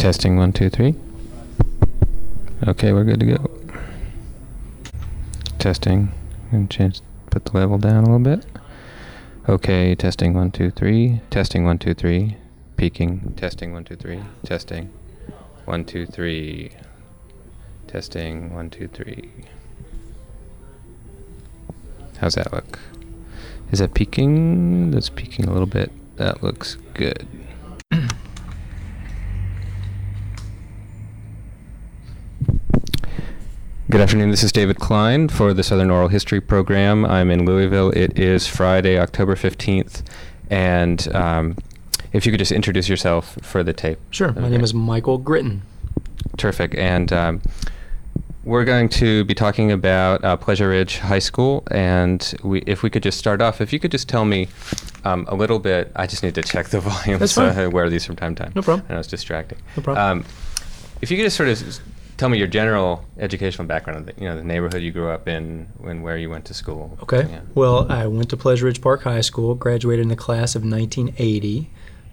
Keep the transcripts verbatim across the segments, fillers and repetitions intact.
Testing one, two, three. Okay, we're good to go. Testing. And change, put the level down a little bit. Okay, testing one, two, three. Testing one, two, three. Peaking. Testing one, two, three. Testing one, two, three. Testing one, two, three. How's that look? Is that peaking? That's peaking a little bit. That looks good. Good afternoon, this is David Klein for the Southern Oral History Program. I'm in Louisville. It is Friday, October fifteenth, and um, if you could just introduce yourself for the tape. Sure, my name is Michael Gritton. Terrific, and um, we're going to be talking about uh, Pleasure Ridge High School, and we, if we could just start off, if you could just tell me um, a little bit, I just need to check the volume, That's so fine. I wear these from time to time. No problem. I know it's distracting. No problem. Um, if you could just sort of tell me your general educational background, you know, the neighborhood you grew up in and where you went to school. Okay. Yeah. Well, I went to Pleasure Ridge Park High School, graduated in the class of nineteen eighty.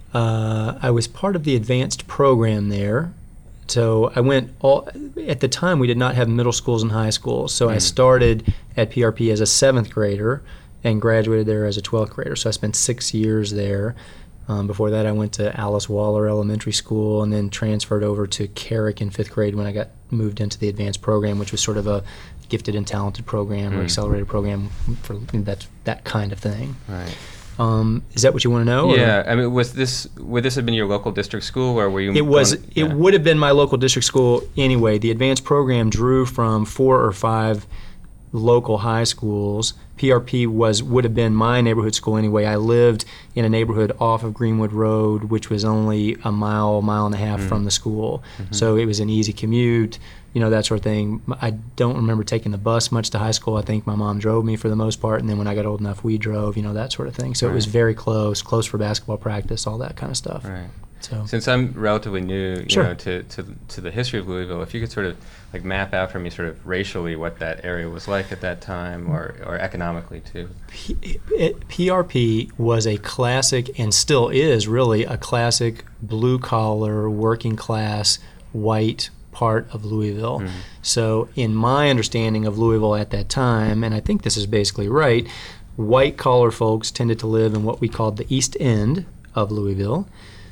Uh, I was part of the advanced program there. So I went all, at the time we did not have middle schools and high schools. So mm. I started at P R P as a seventh grader and graduated there as a twelfth grader. So I spent six years there. Um, before that, I went to Alice Waller Elementary School and then transferred over to Carrick in fifth grade when I got moved into the advanced program, which was sort of a gifted and talented program mm. or accelerated program for that that kind of thing. Right. Um, is that what you want to know? Yeah. Or? I mean, was this would this have been your local district school, or were you? It was. Going, yeah. It would have been my local district school anyway. The advanced program drew from four or five local high schools. P R P was would have been my neighborhood school anyway. I lived in a neighborhood off of Greenwood Road, which was only a mile, mile and a half mm. from the school. Mm-hmm. So it was an easy commute, you know, that sort of thing. I don't remember taking the bus much to high school. I think my mom drove me for the most part, and then when I got old enough, we drove, you know, that sort of thing. So right. It was very close, close for basketball practice, all that kind of stuff. Right. So. Since I'm relatively new, you sure. know, to, to to the history of Louisville, if you could sort of like map out for me, sort of racially, what that area was like at that time, or or economically too. P- it, P R P was a classic, and still is really a classic blue collar, working class, white part of Louisville. Mm-hmm. So, in my understanding of Louisville at that time, and I think this is basically right, white collar folks tended to live in what we called the East End of Louisville.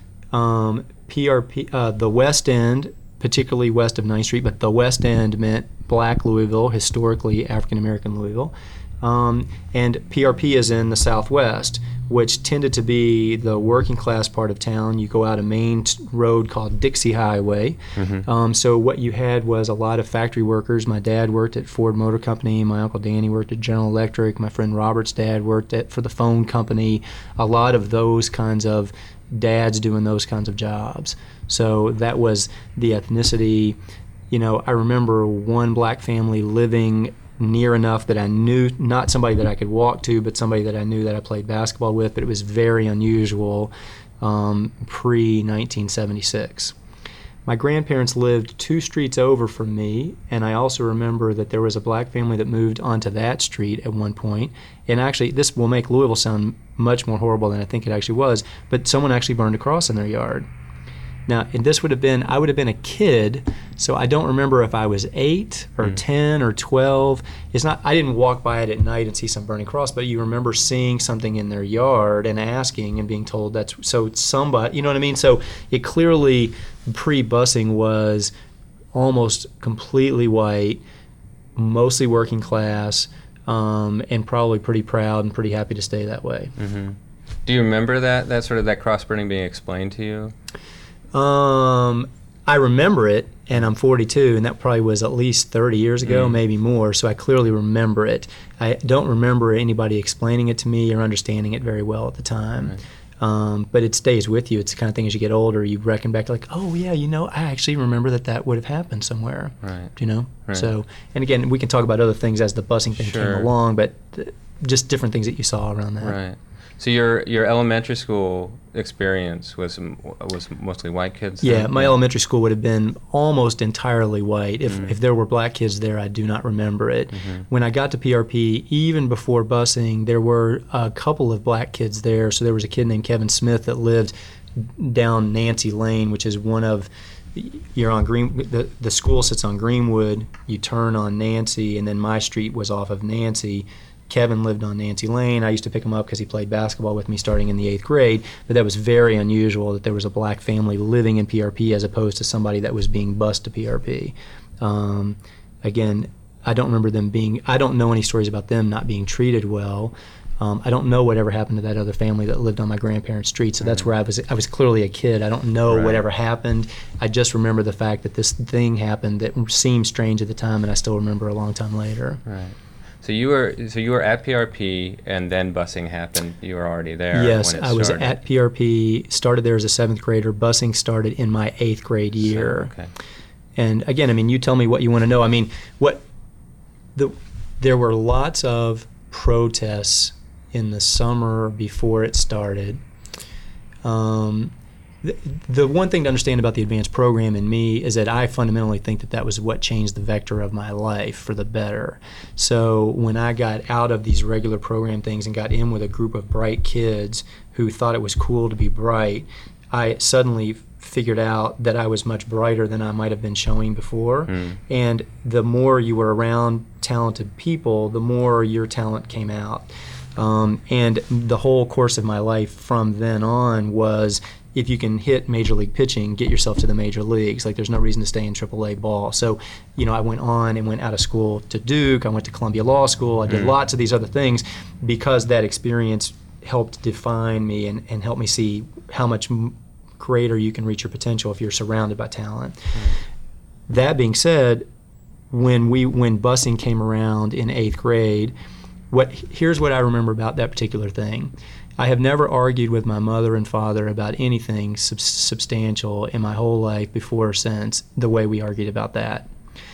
Um, P R P, uh, the West End, particularly west of ninth Street, but the West End meant black Louisville, historically African-American Louisville. Um, and P R P is in the Southwest, which tended to be the working class part of town. You go out a main t- road called Dixie Highway. Mm-hmm. Um, so what you had was a lot of factory workers. My dad worked at Ford Motor Company. My Uncle Danny worked at General Electric. My friend Robert's dad worked at for the phone company. A lot of those kinds of dads doing those kinds of jobs. So that was the ethnicity. You know, I remember one black family living near enough that I knew, not somebody that I could walk to, but somebody that I knew that I played basketball with, but it was very unusual um, pre nineteen seventy-six. My grandparents lived two streets over from me, and I also remember that there was a black family that moved onto that street at one point. And actually, this will make Louisville sound much more horrible than I think it actually was, but someone actually burned a cross in their yard. Now, and this would have been, I would have been a kid, so I don't remember if I was eight or mm. ten or twelve. It's not, I didn't walk by it at night and see some burning cross, but you remember seeing something in their yard and asking and being told that's, so it's somebody, you know what I mean? So it clearly, pre-busing, was almost completely white, mostly working class, um, and probably pretty proud and pretty happy to stay that way. Mm-hmm. Do you remember that, that sort of that cross burning being explained to you? Um, I remember it, and I'm forty-two, and that probably was at least thirty years ago, mm. maybe more, so I clearly remember it. I don't remember anybody explaining it to me or understanding it very well at the time. Right. Um, but it stays with you. It's the kind of thing as you get older, you reckon back like, oh, yeah, you know, I actually remember that that would have happened somewhere. Right. You know? Right. So, and again, we can talk about other things as the busing thing sure. came along, but uh, just different things that you saw around that. Right. So your your elementary school experience was was mostly white kids? Yeah, then? my yeah. elementary school would have been almost entirely white. If mm. if there were black kids there, I do not remember it. Mm-hmm. When I got to P R P, even before busing, there were a couple of black kids there. So there was a kid named Kevin Smith that lived down Nancy Lane, which is one of you're on Green. The, the school sits on Greenwood. You turn on Nancy, and then my street was off of Nancy. Kevin lived on Nancy Lane. I used to pick him up because he played basketball with me starting in the eighth grade. But that was very unusual that there was a black family living in P R P as opposed to somebody that was being bused to P R P. Um, again, I don't remember them being. I don't know any stories about them not being treated well. Um, I don't know whatever happened to that other family that lived on my grandparents' street. So that's where I was. I was clearly a kid. I don't know Right. whatever happened. I just remember the fact that this thing happened that seemed strange at the time, and I still remember a long time later. Right. So you were so you were at P R P, and then busing happened. You were already there. Yes, when it I was started. at P R P. Started there as a seventh grader. Busing started in my eighth grade year. So, okay. And again, I mean, you tell me what you want to know. I mean, what the there were lots of protests in the summer before it started. Um, the, the one thing to understand about the advanced program in me is that I fundamentally think that that was what changed the vector of my life for the better. So when I got out of these regular program things and got in with a group of bright kids who thought it was cool to be bright, I suddenly figured out that I was much brighter than I might have been showing before. Mm. And the more you were around talented people, the more your talent came out. Um, and the whole course of my life from then on was, if you can hit major league pitching, get yourself to the major leagues. Like, there's no reason to stay in triple A ball. So, you know, I went on and went out of school to Duke. I went to Columbia Law School. I did Mm. lots of these other things because that experience helped define me and, and help me see how much m- greater you can reach your potential if you're surrounded by talent. Mm. That being said, when we when busing came around in eighth grade, what here's what I remember about that particular thing. I have never argued with my mother and father about anything sub- substantial in my whole life before or since the way we argued about that.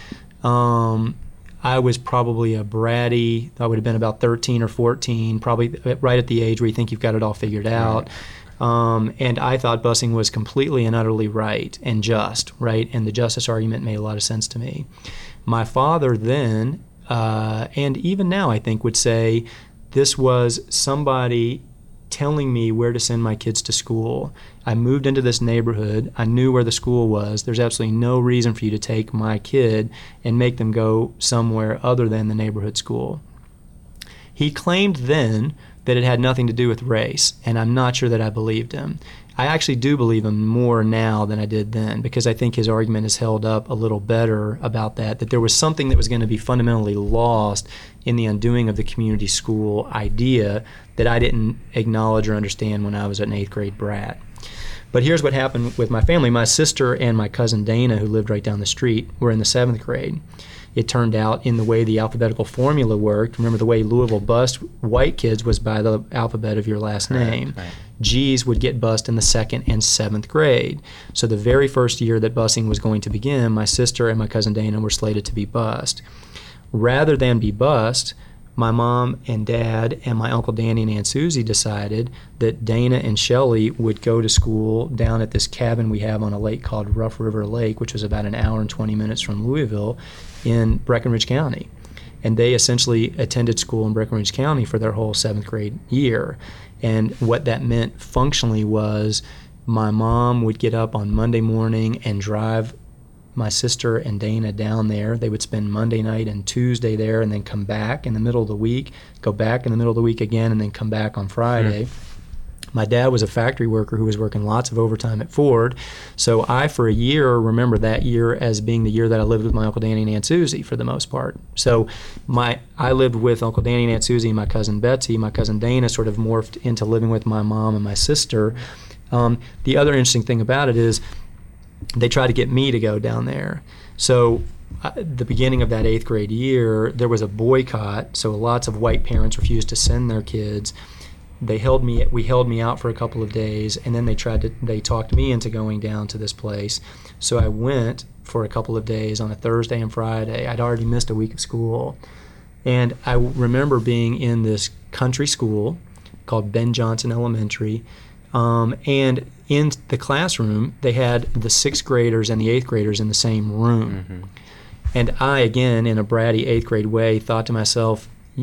Um, I was probably a bratty, I would have been about thirteen or fourteen, probably right at the age where you think you've got it all figured out. Um, and I thought busing was completely and utterly right and just, right? And the justice argument made a lot of sense to me. My father then, uh, and even now I think, would say this was somebody telling me where to send my kids to school. I moved into this neighborhood. I knew where the school was. There's absolutely no reason for you to take my kid and make them go somewhere other than the neighborhood school. He claimed then that it had nothing to do with race, and I'm not sure that I believed him. I actually do believe him more now than I did then, because I think his argument has held up a little better about that, that there was something that was going to be fundamentally lost in the undoing of the community school idea that I didn't acknowledge or understand when I was an eighth grade brat. But here's what happened with my family. My sister and my cousin Dana, who lived right down the street, were in the seventh grade. It turned out, in the way the alphabetical formula worked, remember the way Louisville bused white kids was by the alphabet of your last name. Right, right. G's would get bused in the second and seventh grade. So the very first year that busing was going to begin, my sister and my cousin Dana were slated to be bused. Rather than be bused, my mom and dad and my Uncle Danny and Aunt Susie decided that Dana and Shelley would go to school down at this cabin we have on a lake called Rough River Lake, which was about an hour and twenty minutes from Louisville in Breckinridge County. And they essentially attended school in Breckinridge County for their whole seventh grade year. And what that meant functionally was my mom would get up on Monday morning and drive my sister and Dana down there. They would spend Monday night and Tuesday there and then come back in the middle of the week, go back in the middle of the week again, and then come back on Friday. Sure. My dad was a factory worker who was working lots of overtime at Ford. So I, for a year, remember that year as being the year that I lived with my Uncle Danny and Aunt Susie for the most part. So my I lived with Uncle Danny and Aunt Susie and my cousin Betsy. My cousin Dana sort of morphed into living with my mom and my sister. Um, the other interesting thing about it is they tried to get me to go down there. So at the beginning of that eighth grade year, there was a boycott. So lots of white parents refused to send their kids. They held me. We held me out for a couple of days, and then they tried to. They talked me into going down to this place. So I went for a couple of days on a Thursday and Friday. I'd already missed a week of school, and I remember being in this country school called Ben Johnson Elementary, um, and in the classroom they had the sixth graders and the eighth graders in the same room. Mm-hmm. And I, again, in a bratty eighth grade way, thought to myself,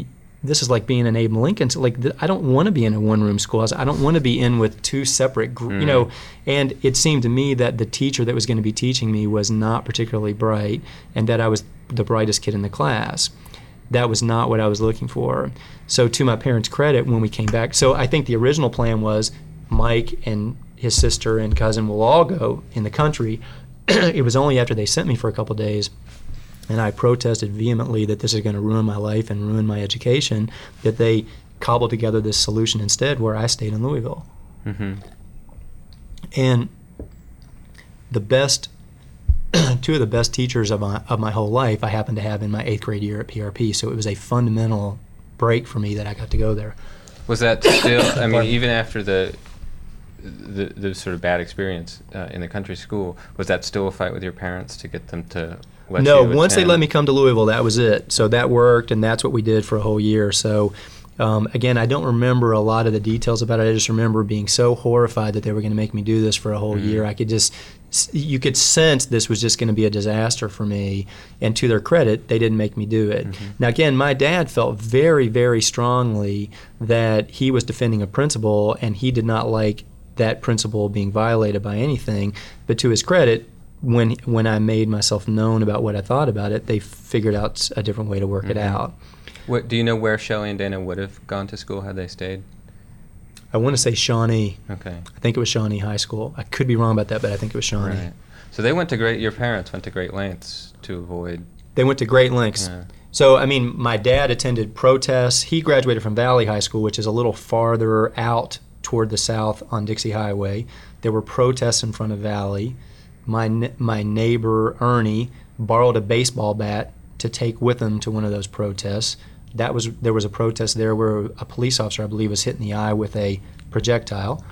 this is like being in Abe Lincoln. So like, th- I don't want to be in a one-room school. I, was, I don't want to be in with two separate, gr- mm. you know. And it seemed to me that the teacher that was going to be teaching me was not particularly bright, and that I was the brightest kid in the class. That was not what I was looking for. So to my parents' credit, when we came back, so I think the original plan was Mike and his sister and cousin will all go in the country. It was only after they sent me for a couple of days, and I protested vehemently that this is going to ruin my life and ruin my education, that they cobbled together this solution instead where I stayed in Louisville. Mm-hmm. And the best, two of the best teachers of my, of my whole life I happened to have in my eighth grade year at P R P, so it was a fundamental break for me that I got to go there. Was that still, I mean, even after the the, the sort of bad experience uh, in the country school, was that still a fight with your parents to get them to let no, you No, once attend? they let me come to Louisville, that was it. So that worked, and that's what we did for a whole year. So um, again, I don't remember a lot of the details about it. I just remember being so horrified that they were going to make me do this for a whole mm-hmm. year. I could just, you could sense this was just going to be a disaster for me. And to their credit, they didn't make me do it. Mm-hmm. Now again, my dad felt very, very strongly that he was defending a principle, and he did not like that principle being violated by anything. But to his credit, when when I made myself known about what I thought about it, they figured out a different way to work mm-hmm. it out. What, do you know where Shelley and Dana would have gone to school had they stayed? I want to say Shawnee. Okay. I think it was Shawnee High School. I could be wrong about that, but I think it was Shawnee. Right. So they went to great, your parents went to great lengths to avoid... They went to great lengths. Yeah. So, I mean, my dad attended protests. He graduated from Valley High School, which is a little farther out toward the south on Dixie Highway. There were protests in front of Valley. My my neighbor, Ernie, borrowed a baseball bat to take with him to one of those protests. That was There was a protest there where a police officer, I believe, was hit in the eye with a projectile.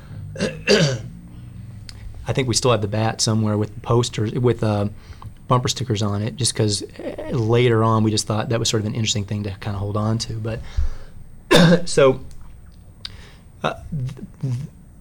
I think we still have the bat somewhere with posters, with uh, bumper stickers on it, just because later on we just thought that was sort of an interesting thing to kind of hold on to. But so uh, th-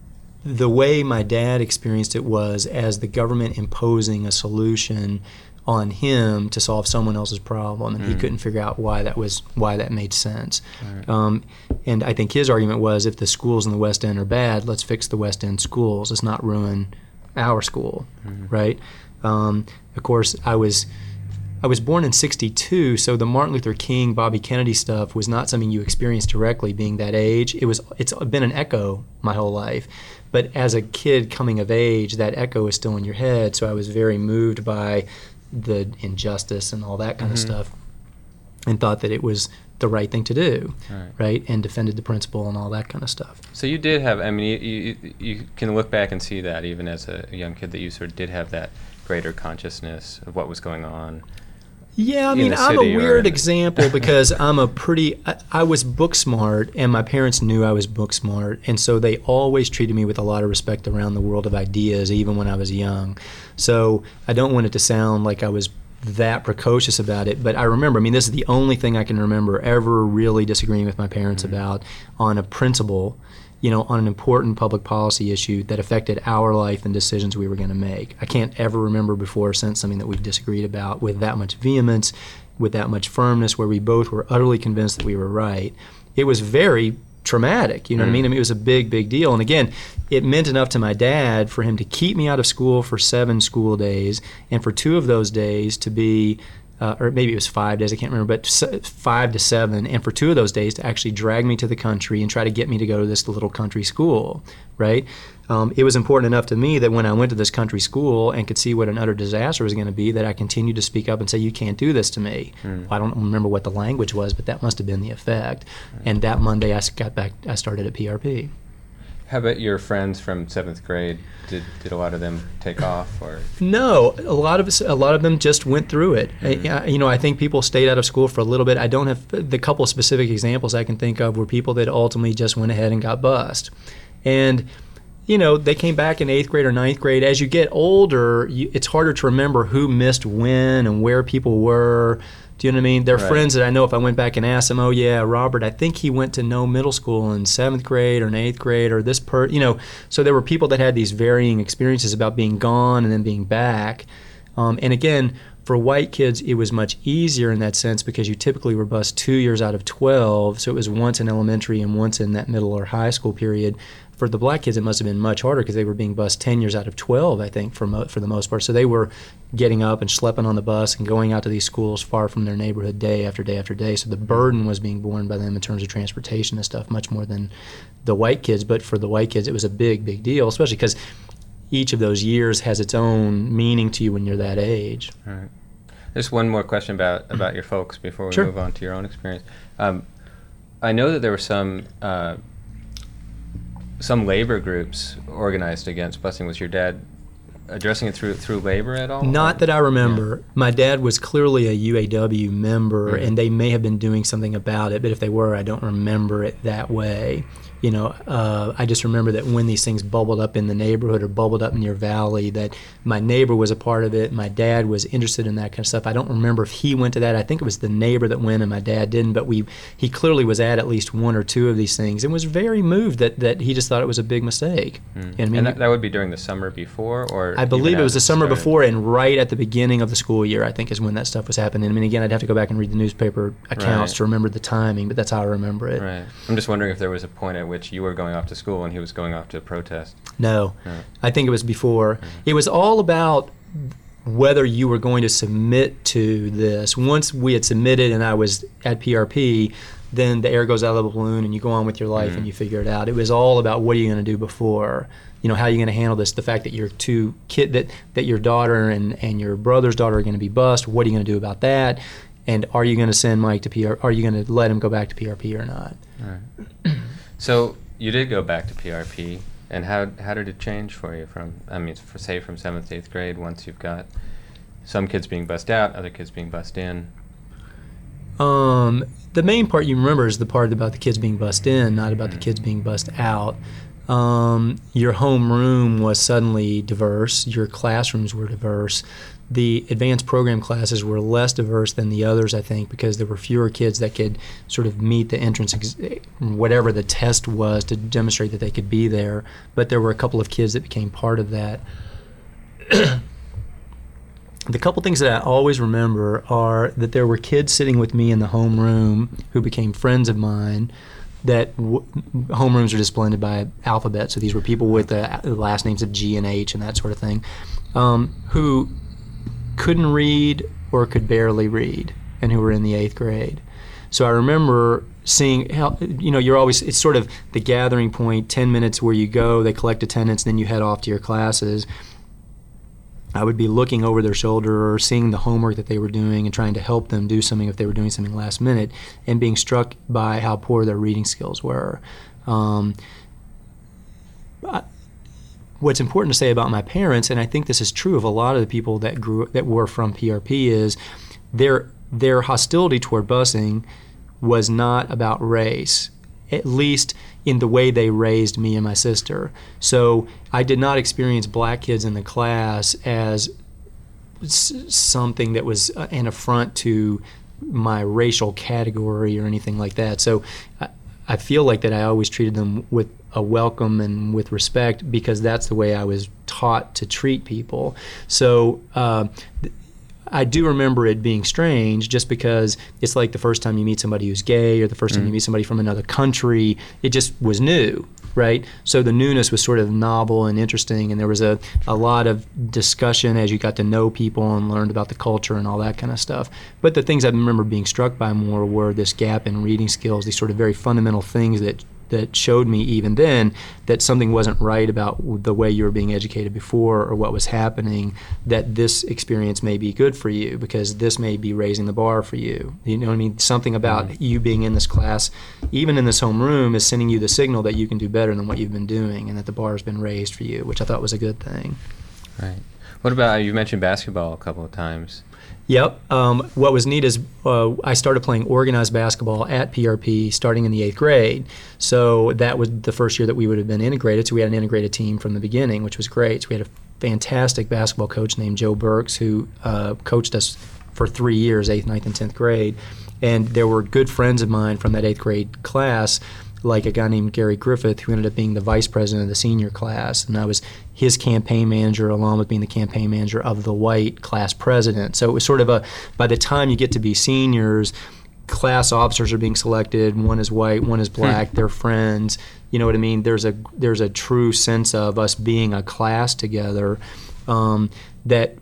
the way my dad experienced it was as the government imposing a solution on him to solve someone else's problem, and mm. he couldn't figure out why that was why that made sense. Right. Um, and I think his argument was, if the schools in the West End are bad, let's fix the West End schools. Let's not ruin our school, mm-hmm. right? Um, of course, I was I was born in sixty-two, so the Martin Luther King, Bobby Kennedy stuff was not something you experienced directly being that age. It was it's been an echo my whole life. But as a kid coming of age, that echo is still in your head, so I was very moved by the injustice and all that kind mm-hmm. of stuff, and thought that it was the right thing to do, right. right? And defended the principle and all that kind of stuff. So you did have, I mean, you, you, you can look back and see that even as a young kid that you sort of did have that greater consciousness of what was going on. Yeah, I mean, I'm a weird example because I'm a pretty, I, I was book smart, and my parents knew I was book smart, and so they always treated me with a lot of respect around the world of ideas, even when I was young. So I don't want it to sound like I was that precocious about it, but I remember, I mean, this is the only thing I can remember ever really disagreeing with my parents mm-hmm. about on a principle, you know, on an important public policy issue that affected our life and decisions we were going to make. I can't ever remember before or since something that we've disagreed about with that much vehemence, with that much firmness, where we both were utterly convinced that we were right. It was very traumatic, you know mm. what I mean? I mean, it was a big, big deal. And again, it meant enough to my dad for him to keep me out of school for seven school days, and for two of those days to be Uh, or maybe it was five days, I can't remember, but five to seven, and for two of those days to actually drag me to the country and try to get me to go to this little country school, right? Um, it was important enough to me that when I went to this country school and could see what an utter disaster was going to be, that I continued to speak up and say, you can't do this to me. Mm. Well, I don't remember what the language was, but that must have been the effect. Mm. And that Monday I got back, I started at P R P. How about your friends from seventh grade? Did did a lot of them take off, or no? A lot of us, a lot of them just went through it. Mm-hmm. I, you know, I think people stayed out of school for a little bit. I don't have the couple of specific examples I can think of were people that ultimately just went ahead and got bussed, and you know, they came back in eighth grade or ninth grade. As you get older, you, it's harder to remember who missed when and where people were. Do you know what I mean? There are right. friends that I know if I went back and asked them, oh, yeah, Robert, I think he went to no middle school in seventh grade or in eighth grade or this per, you know. So there were people that had these varying experiences about being gone and then being back. Um, and again, for white kids, it was much easier in that sense because you typically were bused two years out of twelve, so it was once in elementary and once in that middle or high school period. For the black kids, it must have been much harder because they were being bused ten years out of twelve, I think, for mo- for the most part. So they were getting up and schlepping on the bus and going out to these schools far from their neighborhood day after day after day. So the burden was being borne by them in terms of transportation and stuff much more than the white kids. But for the white kids, it was a big, big deal, especially because each of those years has its own meaning to you when you're that age. All right. Just one more question about, about your folks before we Sure. move on to your own experience. Um, I know that there were some uh, some labor groups organized against busing. Was your dad addressing it through through labor at all? Not or? that I remember. Yeah. My dad was clearly a U A W member, mm-hmm. and they may have been doing something about it, but if they were, I don't remember it that way. You know, uh, I just remember that when these things bubbled up in the neighborhood or bubbled up near Valley, that my neighbor was a part of it. My dad was interested in that kind of stuff. I don't remember if he went to that. I think it was the neighbor that went and my dad didn't, but we he clearly was at at least one or two of these things and was very moved that, that he just thought it was a big mistake. Mm. You know what I mean? And that, that would be during the summer before? Or I believe it was the summer started? before and right at the beginning of the school year, I think, is when that stuff was happening. I mean, again, I'd have to go back and read the newspaper accounts right. to remember the timing, but that's how I remember it. Right. I'm just wondering if there was a point at which you were going off to school and he was going off to a protest. No, no. I think it was before. Mm-hmm. It was all about whether you were going to submit to this. Once we had submitted and I was at P R P, then the air goes out of the balloon and you go on with your life mm-hmm. and you figure it out. It was all about what are you going to do before. You know, how are you going to handle this? The fact that your two kid that, that your daughter and, and your brother's daughter are going to be bused, what are you going to do about that? And are you going to send Mike to P R P? Are you going to let him go back to P R P or not? All right. So you did go back to P R P, and how how did it change for you from, I mean, for, say from seventh to eighth grade, once you've got some kids being bussed out, other kids being bussed in? Um, the main part you remember is the part about the kids being bussed in, not about mm-hmm. the kids being bussed out. Um, your homeroom was suddenly diverse. Your classrooms were diverse. The advanced program classes were less diverse than the others, I think, because there were fewer kids that could sort of meet the entrance, ex- whatever the test was, to demonstrate that they could be there. But there were a couple of kids that became part of that. The couple things that I always remember are that there were kids sitting with me in the homeroom who became friends of mine. That w- homerooms are just blended by alphabet, so these were people with the last names of G and H and that sort of thing, um, who couldn't read or could barely read, and who were in the eighth grade. So I remember seeing how, you know, you're always, it's sort of the gathering point, ten minutes where you go, they collect attendance, then you head off to your classes. I would be looking over their shoulder or seeing the homework that they were doing and trying to help them do something if they were doing something last minute, and being struck by how poor their reading skills were. Um, I, What's important to say about my parents, and I think this is true of a lot of the people that grew that were from P R P, is their their hostility toward busing was not about race, at least in the way they raised me and my sister. So I did not experience black kids in the class as s- something that was an affront to my racial category or anything like that. So I, I feel like that I always treated them with a welcome and with respect because that's the way I was taught to treat people. So uh, th- I do remember it being strange just because it's like the first time you meet somebody who's gay or the first time mm. you meet somebody from another country. It just was new, right? So the newness was sort of novel and interesting, and there was a, a lot of discussion as you got to know people and learned about the culture and all that kind of stuff. But the things I remember being struck by more were this gap in reading skills, these sort of very fundamental things that that showed me even then that something wasn't right about the way you were being educated before or what was happening, that this experience may be good for you because this may be raising the bar for you. You know what I mean? Something about mm-hmm. you being in this class, even in this homeroom, is sending you the signal that you can do better than what you've been doing and that the bar has been raised for you, which I thought was a good thing. Right. What about, you mentioned basketball a couple of times. Yep. Um, what was neat is uh, I started playing organized basketball at P R P starting in the eighth grade. So that was the first year that we would have been integrated. So we had an integrated team from the beginning, which was great. So we had a fantastic basketball coach named Joe Burks who uh, coached us for three years, eighth, ninth, and tenth grade. And there were good friends of mine from that eighth grade class like a guy named Gary Griffith, who ended up being the vice president of the senior class, and I was his campaign manager along with being the campaign manager of the white class president. So it was sort of a, by the time you get to be seniors, class officers are being selected. One is white, one is black. Hmm. They're friends. You know what I mean? There's a there's a true sense of us being a class together. Um, that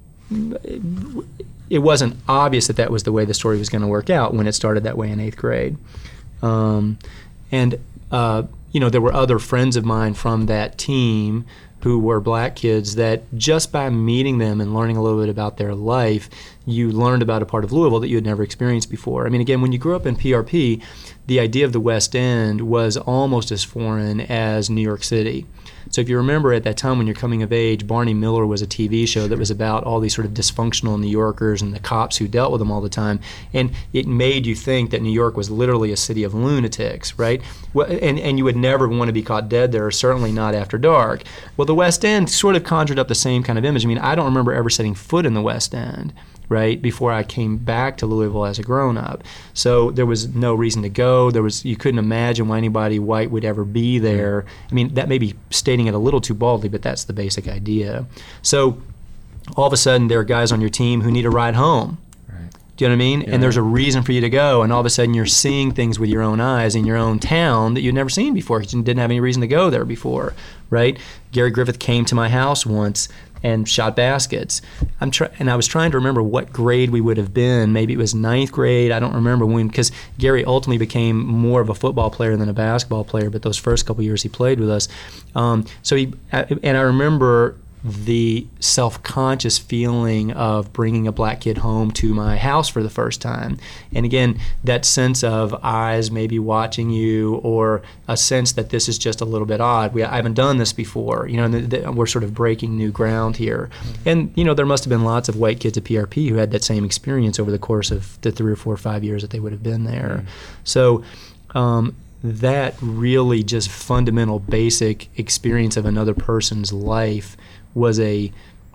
it wasn't obvious that that was the way the story was going to work out when it started that way in eighth grade. Um, and uh, you know, there were other friends of mine from that team who were black kids that just by meeting them and learning a little bit about their life, you learned about a part of Louisville that you had never experienced before. I mean, again, when you grew up in P R P, the idea of the West End was almost as foreign as New York City. So if you remember at that time when you're coming of age, Barney Miller was a T V show that was about all these sort of dysfunctional New Yorkers and the cops who dealt with them all the time. And it made you think that New York was literally a city of lunatics, right? Well, and, and you would never want to be caught dead there, certainly not after dark. Well, the West End sort of conjured up the same kind of image. I mean, I don't remember ever setting foot in the West End, right, before I came back to Louisville as a grown-up. So there was no reason to go. There was, you couldn't imagine why anybody white would ever be there. I mean, that may be stating it a little too baldly, but that's the basic idea. So all of a sudden there are guys on your team who need a ride home. Right. Do you know what I mean? Yeah. And there's a reason for you to go, and all of a sudden you're seeing things with your own eyes in your own town that you'd never seen before because you didn't have any reason to go there before, right? Gary Griffith came to my house once and shot baskets. I'm try- and I was trying to remember what grade we would have been. Maybe it was ninth grade. I don't remember when, because Gary ultimately became more of a football player than a basketball player, but those first couple years he played with us. Um, so he, and I remember the self-conscious feeling of bringing a black kid home to my house for the first time. And again, that sense of eyes maybe watching you, or a sense that this is just a little bit odd. We, I haven't done this before. You know, the, the, we're sort of breaking new ground here. Mm-hmm. And, you know, there must have been lots of white kids at P R P who had that same experience over the course of the three or four or five years that they would have been there. Mm-hmm. So, um, that really just fundamental, basic experience of another person's life was a,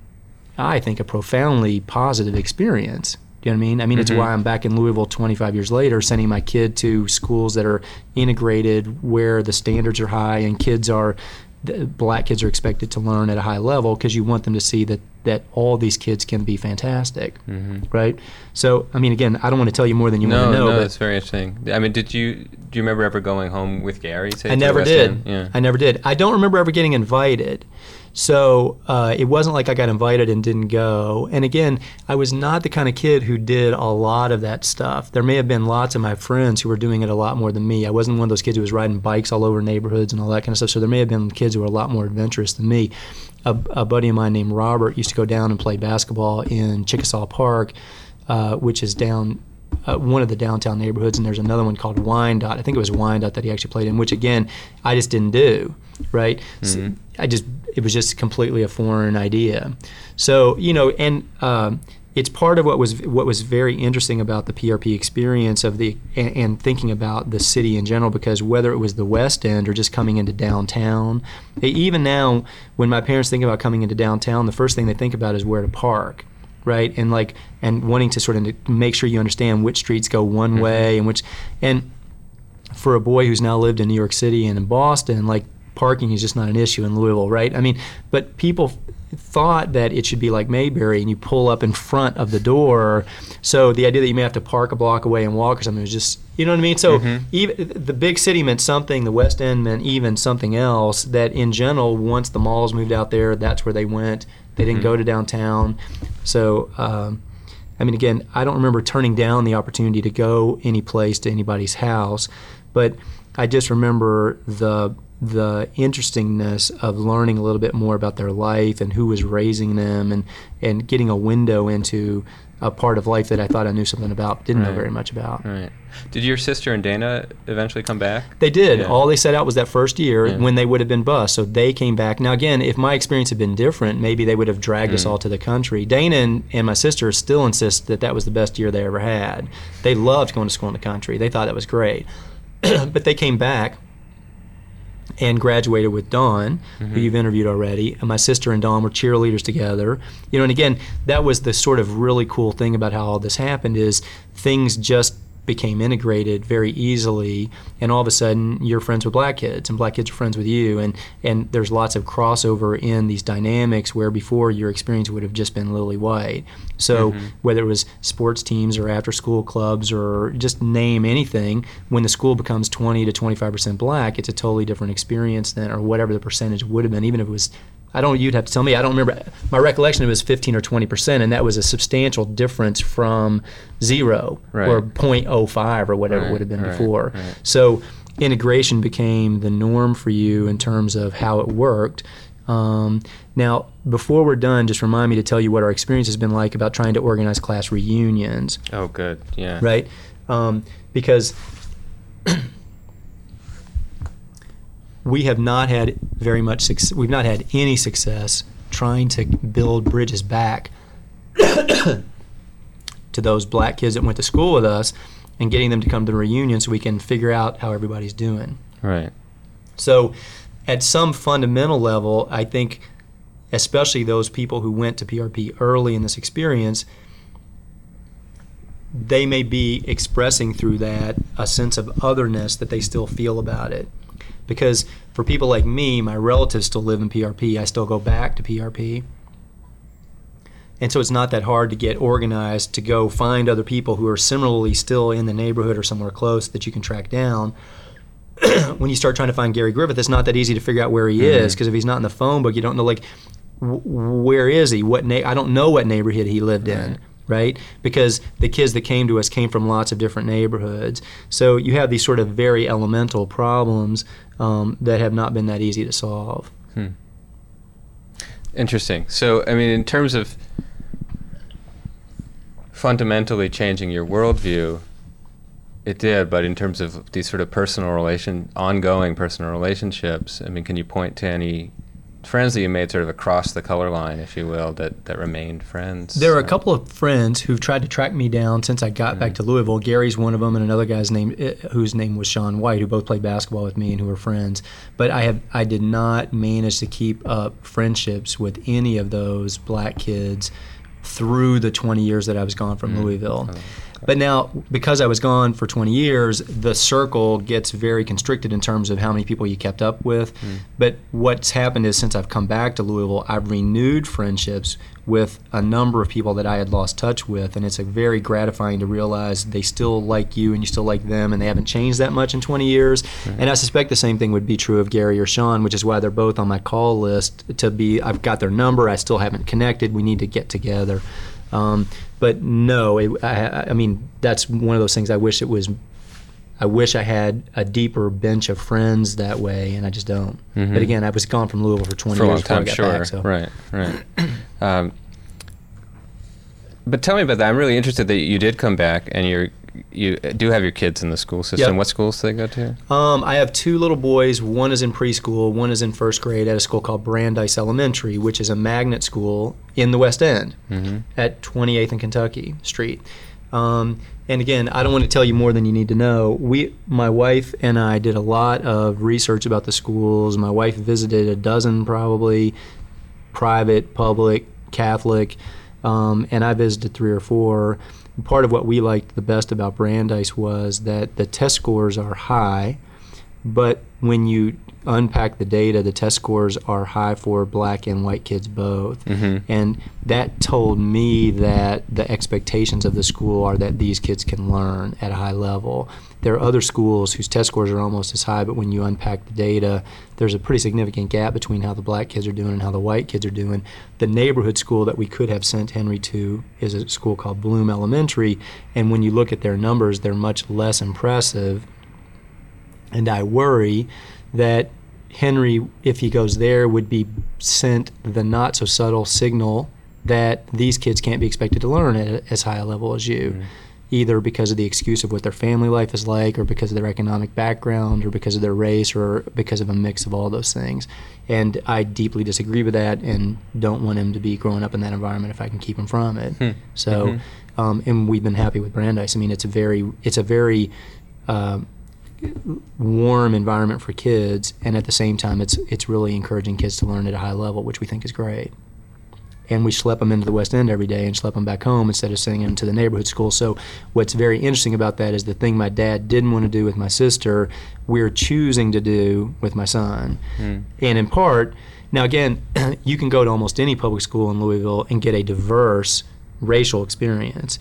I think, a profoundly positive experience. Do you know what I mean? I mean, mm-hmm. It's why I'm back in Louisville twenty-five years later, sending my kid to schools that are integrated, where the standards are high and kids are, the black kids are expected to learn at a high level, because you want them to see that, that all these kids can be fantastic, mm-hmm. right? So, I mean, again, I don't want to tell you more than you no, want to know. No, but that's very interesting. I mean, did you, do you remember ever going home with Gary? Say, I never did. Yeah. I never did. I don't remember ever getting invited. So uh, it wasn't like I got invited and didn't go. And again, I was not the kind of kid who did a lot of that stuff. There may have been lots of my friends who were doing it a lot more than me. I wasn't one of those kids who was riding bikes all over neighborhoods and all that kind of stuff. So there may have been kids who were a lot more adventurous than me. A, a buddy of mine named Robert used to go down and play basketball in Chickasaw Park, uh, which is down Uh, one of the downtown neighborhoods, and there's another one called Wyandotte. I think it was Wyandotte that he actually played in, which again, I just didn't do, right? Mm-hmm. So I just, it was just completely a foreign idea. So, you know, and um, it's part of what was what was very interesting about the P R P experience of the, and, and thinking about the city in general, because whether it was the West End or just coming into downtown, even now, when my parents think about coming into downtown, the first thing they think about is where to park. Right, and like, and wanting to sort of make sure you understand which streets go one mm-hmm. way and which, and for a boy who's now lived in New York City and in Boston, like, parking is just not an issue in Louisville, right? I mean, but people thought that it should be like Mayberry and you pull up in front of the door. So the idea that you may have to park a block away and walk or something was just, you know what I mean? So mm-hmm. even the big city meant something, the West End meant even something else, that in general, once the malls moved out there, that's where they went. They didn't mm-hmm. go to downtown. So, um, I mean, again, I don't remember turning down the opportunity to go any place to anybody's house, but I just remember the the interestingness of learning a little bit more about their life and who was raising them, and, and getting a window into a part of life that I thought I knew something about, didn't right. know very much about. Right. Did your sister and Dana eventually come back? They did. Yeah. All they set out was that first year yeah. when they would have been bused. So they came back. Now, again, if my experience had been different, maybe they would have dragged mm. us all to the country. Dana and, and my sister still insist that that was the best year they ever had. They loved going to school in the country. They thought that was great. But they came back and graduated with Dawn, mm-hmm. who you've interviewed already. And my sister and Dawn were cheerleaders together. You know, and again, that was the sort of really cool thing about how all this happened, is things just became integrated very easily, and all of a sudden you're friends with black kids and black kids are friends with you, and and there's lots of crossover in these dynamics where before your experience would have just been lily white. So mm-hmm. whether it was sports teams or after school clubs or just name anything, when the school becomes twenty to twenty-five percent black, it's a totally different experience than, or whatever the percentage would have been, even if it was, I don't, you'd have to tell me, I don't remember, my recollection it was fifteen or twenty percent, and that was a substantial difference from zero right. or zero point zero five or whatever right, it would have been right, before. Right. So integration became the norm for you in terms of how it worked. Um, now, before we're done, just remind me to tell you what our experience has been like about trying to organize class reunions. Oh, good, yeah. Right? Um, because we have not had very much success, we've not had any success trying to build bridges back to those black kids that went to school with us and getting them to come to the reunion so we can figure out how everybody's doing. Right. So at some fundamental level, I think especially those people who went to P R P early in this experience, they may be expressing through that a sense of otherness that they still feel about it. Because for people like me, my relatives still live in P R P. I still go back to P R P. And so it's not that hard to get organized to go find other people who are similarly still in the neighborhood or somewhere close that you can track down. When you start trying to find Gary Griffith, it's not that easy to figure out where he mm-hmm. is, because if he's not in the phone book, you don't know, like, w- where is he? What na- I don't know what neighborhood he lived right. in. Right? Because the kids that came to us came from lots of different neighborhoods. So you have these sort of very elemental problems um, that have not been that easy to solve. Hmm. Interesting. So, I mean, in terms of fundamentally changing your worldview, it did, but in terms of these sort of personal relation, ongoing personal relationships, I mean, can you point to any friends that you made sort of across the color line, if you will, that, that remained friends? There are a couple of friends who've tried to track me down since I got mm-hmm. back to Louisville. Gary's one of them, and another guy's name, whose name was Sean White, who both played basketball with me and who were friends. But I have I did not manage to keep up friendships with any of those black kids through the twenty years that I was gone from mm-hmm. Louisville. Okay. But now, because I was gone for twenty years, the circle gets very constricted in terms of how many people you kept up with. Mm. But what's happened is since I've come back to Louisville, I've renewed friendships with a number of people that I had lost touch with, and it's a very gratifying to realize they still like you and you still like them, and they haven't changed that much in twenty years. Mm. And I suspect the same thing would be true of Gary or Sean, which is why they're both on my call list to be, I've got their number, I still haven't connected, we need to get together. Um, but no, it, I, I mean, that's one of those things I wish it was, I wish I had a deeper bench of friends that way, and I just don't. Mm-hmm. But again, I was gone from Louisville for twenty for a years long time, before I got sure. back. So. Right, right. um, but tell me about that. I'm really interested that you did come back, and you're, you do have your kids in the school system. Yep. What schools do they go to? Um, I have two little boys. One is in preschool. One is in first grade at a school called Brandeis Elementary, which is a magnet school in the West End mm-hmm. at twenty-eighth and Kentucky Street. Um, and again, I don't want to tell you more than you need to know. We, my wife and I did a lot of research about the schools. My wife visited a dozen probably, private, public, Catholic, um, and I visited three or four. Part of what we liked the best about Brandeis was that the test scores are high, but when you unpack the data, the test scores are high for black and white kids both. Mm-hmm. And that told me that the expectations of the school are that these kids can learn at a high level. There are other schools whose test scores are almost as high, but when you unpack the data, there's a pretty significant gap between how the black kids are doing and how the white kids are doing. The neighborhood school that we could have sent Henry to is a school called Bloom Elementary, and when you look at their numbers, they're much less impressive. And I worry that Henry, if he goes there, would be sent the not-so-subtle signal that these kids can't be expected to learn at as high a level as you. Mm-hmm. Either because of the excuse of what their family life is like, or because of their economic background, or because of their race, or because of a mix of all those things. And I deeply disagree with that and don't want him to be growing up in that environment if I can keep him from it. Hmm. So, mm-hmm. um, and we've been happy with Brandeis. I mean, it's a very, it's a very uh, warm environment for kids, and at the same time, it's it's really encouraging kids to learn at a high level, which we think is great. and we schlepp them into the West End every day and schlepp them back home instead of sending them to the neighborhood school. So what's very interesting about that is the thing my dad didn't want to do with my sister, we're choosing to do with my son. Mm. And in part, now again, you can go to almost any public school in Louisville and get a diverse racial experience.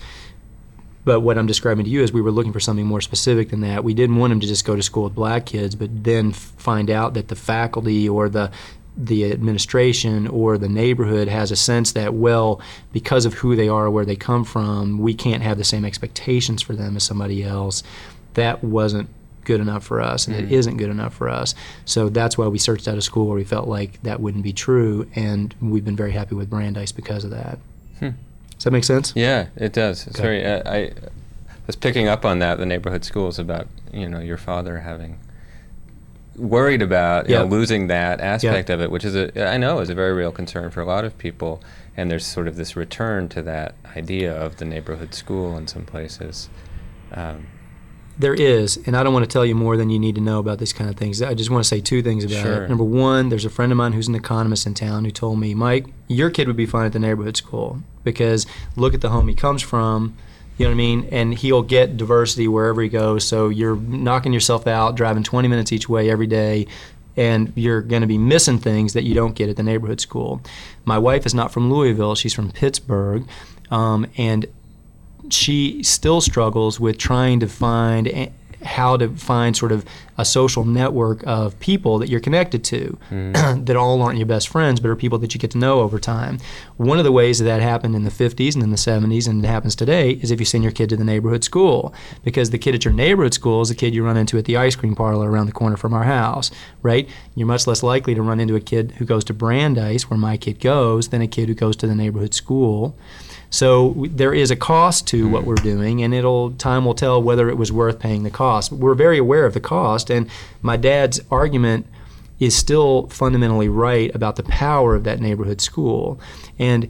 But what I'm describing to you is we were looking for something more specific than that. We didn't want him to just go to school with black kids, but then find out that the faculty or the the administration or the neighborhood has a sense that, well, because of who they are, where they come from, we can't have the same expectations for them as somebody else. That wasn't good enough for us, and mm. it isn't good enough for us. So that's why we searched out a school where we felt like that wouldn't be true, and we've been very happy with Brandeis because of that. Hmm. Does that make sense? Yeah, it does. It's okay. very. Uh, I was picking up on that, the neighborhood schools, about you know your father having worried about you yep. know, losing that aspect yep. of it, which is a I know is a very real concern for a lot of people. And there's sort of this return to that idea of the neighborhood school in some places. Um, There is, and I don't want to tell you more than you need to know about these kind of things. I just want to say two things about sure. it. Number one, there's a friend of mine who's an economist in town who told me, Mike, your kid would be fine at the neighborhood school because look at the home he comes from, you know what I mean, and he'll get diversity wherever he goes, so you're knocking yourself out, driving twenty minutes each way every day, and you're going to be missing things that you don't get at the neighborhood school. My wife is not from Louisville, she's from Pittsburgh, um, and she still struggles with trying to find how to find sort of a social network of people that you're connected to mm. that all aren't your best friends but are people that you get to know over time. One of the ways that that happened in the fifties and in the seventies and it happens today is if you send your kid to the neighborhood school, because the kid at your neighborhood school is the kid you run into at the ice cream parlor around the corner from our house, right? You're much less likely to run into a kid who goes to Brandeis, where my kid goes, than a kid who goes to the neighborhood school. So there is a cost to what we're doing, and it'll time will tell whether it was worth paying the cost. But we're very aware of the cost, and my dad's argument is still fundamentally right about the power of that neighborhood school. And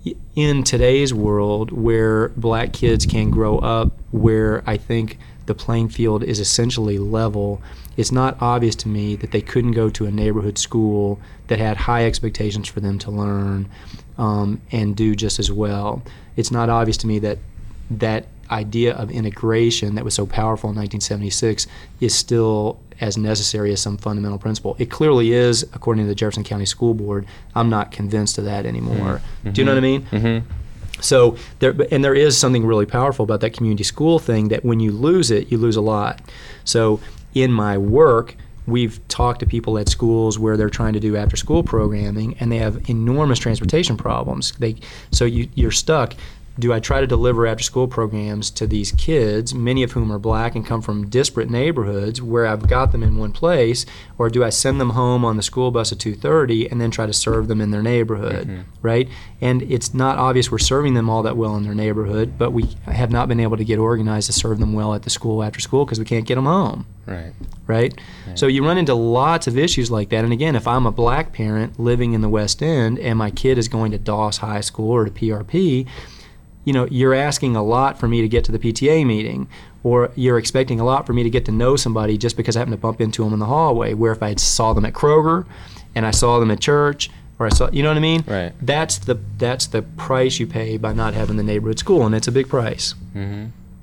in today's world, where black kids can grow up, where I think the playing field is essentially level, it's not obvious to me that they couldn't go to a neighborhood school that had high expectations for them to learn um, and do just as well. It's not obvious to me that that idea of integration that was so powerful in nineteen seventy-six is still as necessary as some fundamental principle. It clearly is, according to the Jefferson County School Board. I'm not convinced of that anymore. Mm-hmm. Do you know what I mean? Mm-hmm. So there, and there is something really powerful about that community school thing, that when you lose it, you lose a lot. So in my work, we've talked to people at schools where they're trying to do after-school programming, and they have enormous transportation problems. They, so you, you're stuck. Do I try to deliver after-school programs to these kids, many of whom are black and come from disparate neighborhoods where I've got them in one place, or do I send them home on the school bus at two thirty and then try to serve them in their neighborhood, mm-hmm. right? And it's not obvious we're serving them all that well in their neighborhood, but we have not been able to get organized to serve them well at the school after school because we can't get them home. Right. Right? Yeah. So you run into lots of issues like that. And again, if I'm a black parent living in the West End and my kid is going to Doss High School or to P R P, you know, you're asking a lot for me to get to the P T A meeting, or you're expecting a lot for me to get to know somebody just because I happen to bump into them in the hallway, where if I saw them at Kroger and I saw them at church, or I saw, you know what I mean? Right. That's the that's the price you pay by not having the neighborhood school, and it's a big price. Mm-hmm.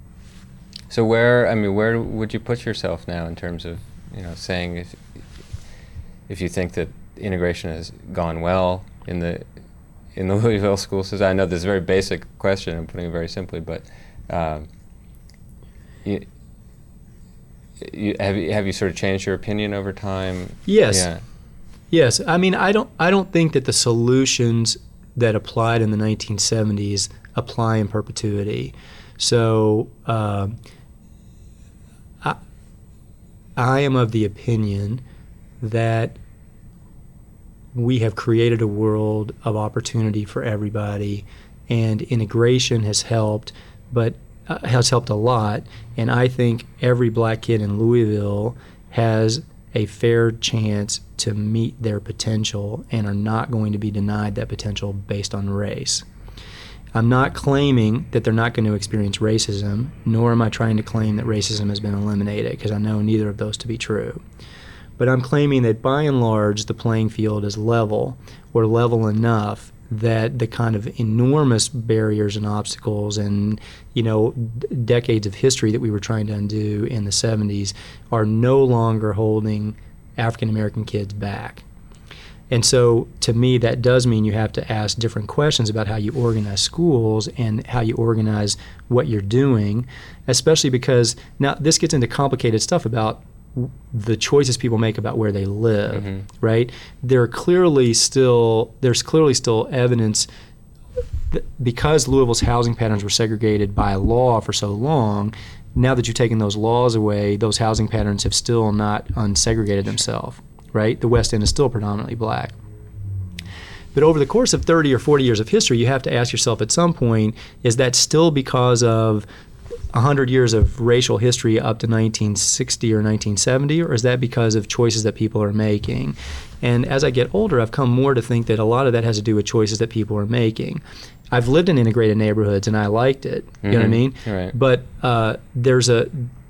So where, I mean, where would you put yourself now in terms of, you know, saying if if you think that integration has gone well in the in the Louisville school system? I know this is a very basic question, I'm putting it very simply, but um, you, you, have you have you sort of changed your opinion over time? Yes. Yeah. Yes. I mean, I don't I don't think that the solutions that applied in the nineteen seventies apply in perpetuity. So uh, I I am of the opinion that we have created a world of opportunity for everybody, and integration has helped, but uh, has helped a lot. And I think every black kid in Louisville has a fair chance to meet their potential and are not going to be denied that potential based on race. I'm not claiming that they're not going to experience racism, nor am I trying to claim that racism has been eliminated, because I know neither of those to be true. But I'm claiming that by and large the playing field is level, or level enough that the kind of enormous barriers and obstacles and, you know, d- decades of history that we were trying to undo in the seventies are no longer holding African American kids back. And so, to me, that does mean you have to ask different questions about how you organize schools and how you organize what you're doing, especially because now this gets into complicated stuff about the choices people make about where they live, mm-hmm. right? There are clearly still, there's clearly still evidence that because Louisville's housing patterns were segregated by law for so long, now that you've taken those laws away, those housing patterns have still not unsegregated themselves, right? The West End is still predominantly black. But over the course of thirty or forty years of history, you have to ask yourself at some point, is that still because of one hundred years of racial history up to nineteen sixty or nineteen seventy, or is that because of choices that people are making? And as I get older, I've come more to think that a lot of that has to do with choices that people are making. I've lived in integrated neighborhoods and I liked it, mm-hmm. you know what I mean? Right. But uh, there's a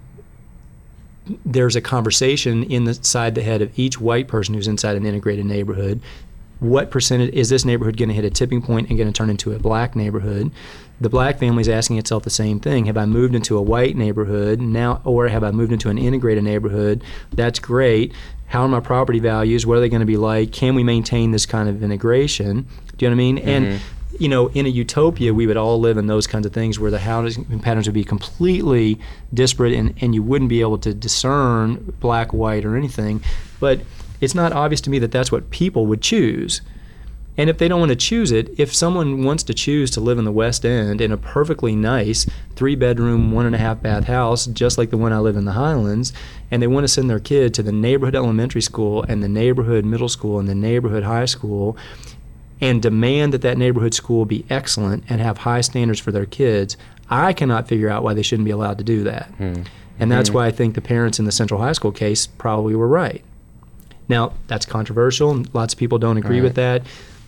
there's a conversation inside the head of each white person who's inside an integrated neighborhood. What percentage is this neighborhood going to hit a tipping point and going to turn into a black neighborhood? The black family is asking itself the same thing. Have I moved into a white neighborhood now, or have I moved into an integrated neighborhood? That's great. How are my property values? What are they going to be like? Can we maintain this kind of integration? Do you know what I mean? Mm-hmm. And you know, in a utopia, we would all live in those kinds of things where the housing patterns would be completely disparate and, and you wouldn't be able to discern black, white, or anything. But it's not obvious to me that that's what people would choose. And if they don't want to choose it, if someone wants to choose to live in the West End in a perfectly nice three-bedroom, one-and-a-half bath house, just like the one I live in the Highlands, and they want to send their kid to the neighborhood elementary school and the neighborhood middle school and the neighborhood high school, and demand that that neighborhood school be excellent and have high standards for their kids, I cannot figure out why they shouldn't be allowed to do that. Mm. And that's mm. why I think the parents in the Central High School case probably were right. Now, that's controversial, and lots of people don't agree right. with that.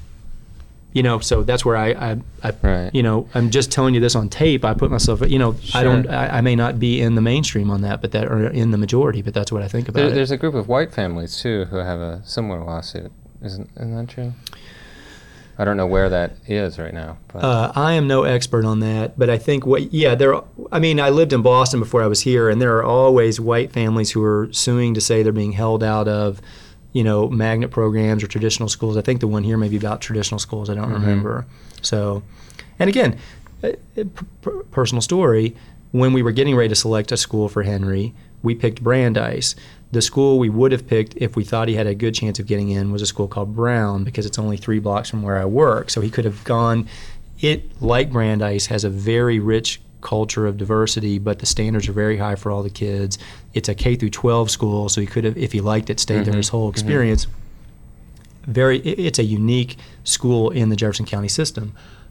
You know, so that's where I, I, I right. you know, I'm just telling you this on tape. I put myself, you know, sure. I don't, I, I may not be in the mainstream on that, but that, or in the majority, but that's what I think about there, it. There's a group of white families too who have a similar lawsuit. Isn't, isn't that true? I don't know where that is right now. But. Uh, I am no expert on that, but I think what, yeah, there. I mean, I lived in Boston before I was here, and there are always white families who are suing to say they're being held out of, you know, magnet programs or traditional schools. I think the one here may be about traditional schools. I don't mm-hmm. remember. So, and again, p- p- personal story. When we were getting ready to select a school for Henry, we picked Brandeis. The school we would have picked if we thought he had a good chance of getting in was a school called Brown, because it's only three blocks from where I work. So he could have gone. It, like Brandeis, has a very rich culture of diversity, but the standards are very high for all the kids. It's a K through twelve school, so he could have, if he liked it, stayed mm-hmm. there his whole experience. Mm-hmm. Very, it, it's a unique school in the Jefferson County system.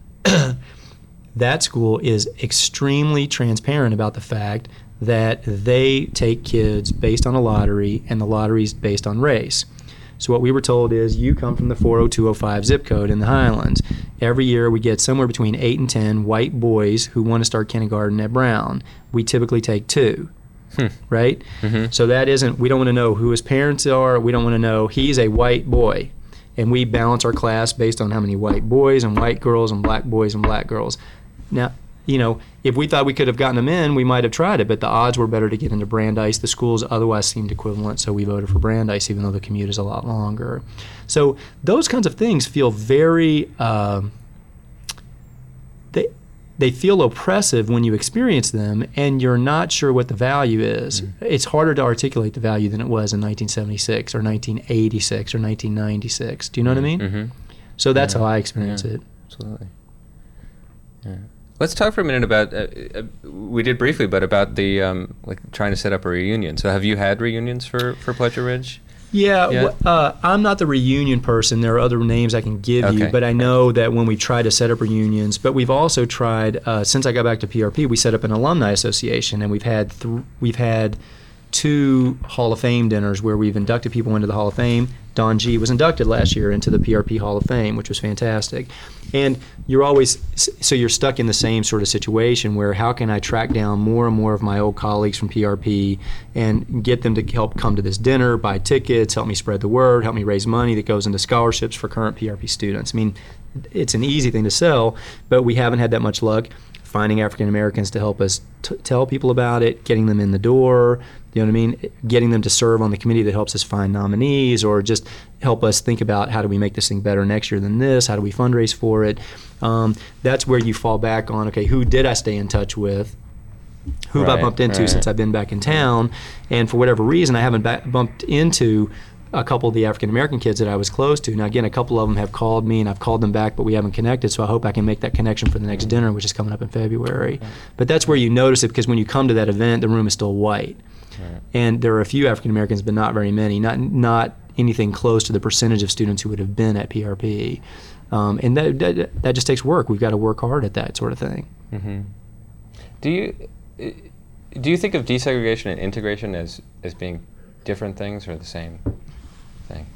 That school is extremely transparent about the fact that they take kids based on a lottery, and the lottery's based on race. So what we were told is, you come from the four oh two oh five zip code in the Highlands. Every year we get somewhere between eight and ten white boys who want to start kindergarten at Brown. We typically take two, hmm. right? Mm-hmm. So that isn't, we don't want to know who his parents are. We don't want to know, he's a white boy. And we balance our class based on how many white boys and white girls and black boys and black girls. Now, you know, if we thought we could have gotten them in, we might have tried it, but the odds were better to get into Brandeis. The schools otherwise seemed equivalent, so we voted for Brandeis, even though the commute is a lot longer. So those kinds of things feel very, uh, they they feel oppressive when you experience them, and you're not sure what the value is. Mm-hmm. It's harder to articulate the value than it was in nineteen seventy-six or nineteen eighty-six or nineteen ninety-six. Do you know mm-hmm. what I mean? Mm-hmm. So that's yeah. how I experience yeah. it. Absolutely. Yeah. Let's talk for a minute about, uh, uh, we did briefly, but about the, um, like trying to set up a reunion. So have you had reunions for, for Pleasure Ridge? Yeah, w- uh, I'm not the reunion person. There are other names I can give okay. you, but I know that when we try to set up reunions, but we've also tried, uh, since I got back to P R P, we set up an alumni association, and we've had th- we've had two Hall of Fame dinners where we've inducted people into the Hall of Fame. Don G was inducted last year into the P R P Hall of Fame, which was fantastic. And you're always, so you're stuck in the same sort of situation where, how can I track down more and more of my old colleagues from P R P and get them to help come to this dinner, buy tickets, help me spread the word, help me raise money that goes into scholarships for current P R P students. I mean, it's an easy thing to sell, but we haven't had that much luck finding African Americans to help us t- tell people about it, getting them in the door, you know what I mean, getting them to serve on the committee that helps us find nominees, or just help us think about how do we make this thing better next year than this, how do we fundraise for it. Um, that's where you fall back on, okay, who did I stay in touch with? Who have Right, I bumped into right. since I've been back in town? And for whatever reason, I haven't ba- bumped into a couple of the African American kids that I was close to. Now, again, a couple of them have called me, and I've called them back, but we haven't connected. So I hope I can make that connection for the next dinner, which is coming up in February. But that's where you notice it, because when you come to that event, the room is still white, Right. and there are a few African Americans, but not very many. Not not anything close to the percentage of students who would have been at P R P. Um, and that, that that just takes work. We've got to work hard at that sort of thing. Mm-hmm. Do you do you think of desegregation and integration as as being different things or the same thing?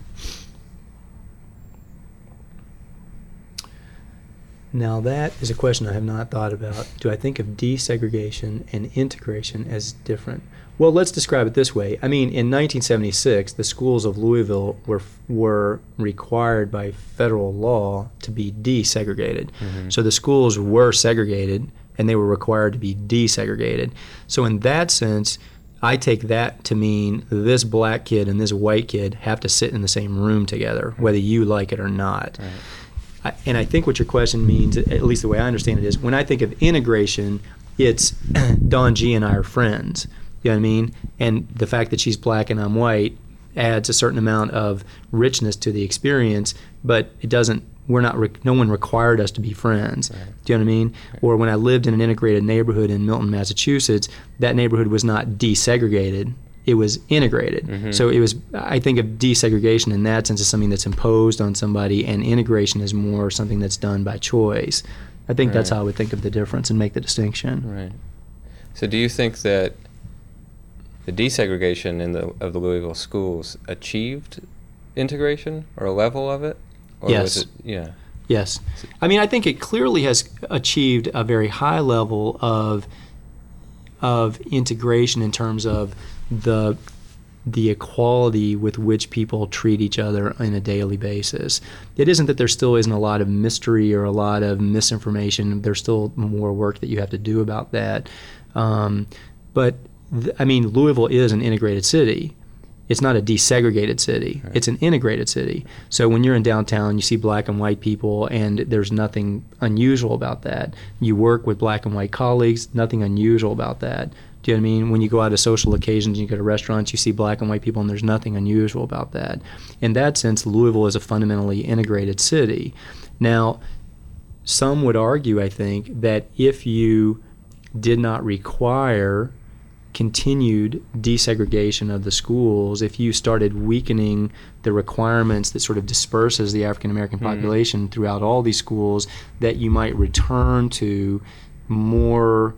Now that is a question I have not thought about. Do I think of desegregation and integration as different? Well, let's describe it this way. I mean, in nineteen seventy-six, the schools of Louisville were were required by federal law to be desegregated. Mm-hmm. So the schools were segregated, and they were required to be desegregated. So in that sense, I take that to mean this black kid and this white kid have to sit in the same room together, whether you like it or not. Right. I, and I think what your question means, at least the way I understand it, is when I think of integration, it's Dawn G and I are friends. You know what I mean? And the fact that she's black and I'm white adds a certain amount of richness to the experience, but it doesn't, we're not, re- no one required us to be friends. Right. Do you know what I mean? Right. Or when I lived in an integrated neighborhood in Milton, Massachusetts, that neighborhood was not desegregated. It was integrated. Mm-hmm. So it was, I think of desegregation in that sense as something that's imposed on somebody, and integration is more something that's done by choice. I think that's Right. how I would think of the difference and make the distinction. Right. So do you think that the desegregation in the of the Louisville schools achieved integration or a level of it? Or Yes. Was it, yeah. Yes. I mean, I think it clearly has achieved a very high level of of integration in terms of the the equality with which people treat each other on a daily basis. It isn't that there still isn't a lot of mystery or a lot of misinformation. There's still more work that you have to do about that. Um, but, th- I mean, Louisville is an integrated city. It's not a desegregated city. Right. It's an integrated city. So when you're in downtown, you see black and white people, and there's nothing unusual about that. You work with black and white colleagues, nothing unusual about that. Do you know what I mean? When you go out to social occasions, you go to restaurants, you see black and white people, and there's nothing unusual about that. In that sense, Louisville is a fundamentally integrated city. Now, some would argue, I think, that if you did not require continued desegregation of the schools, if you started weakening the requirements that sort of disperses the African American population mm-hmm. throughout all these schools, that you might return to more,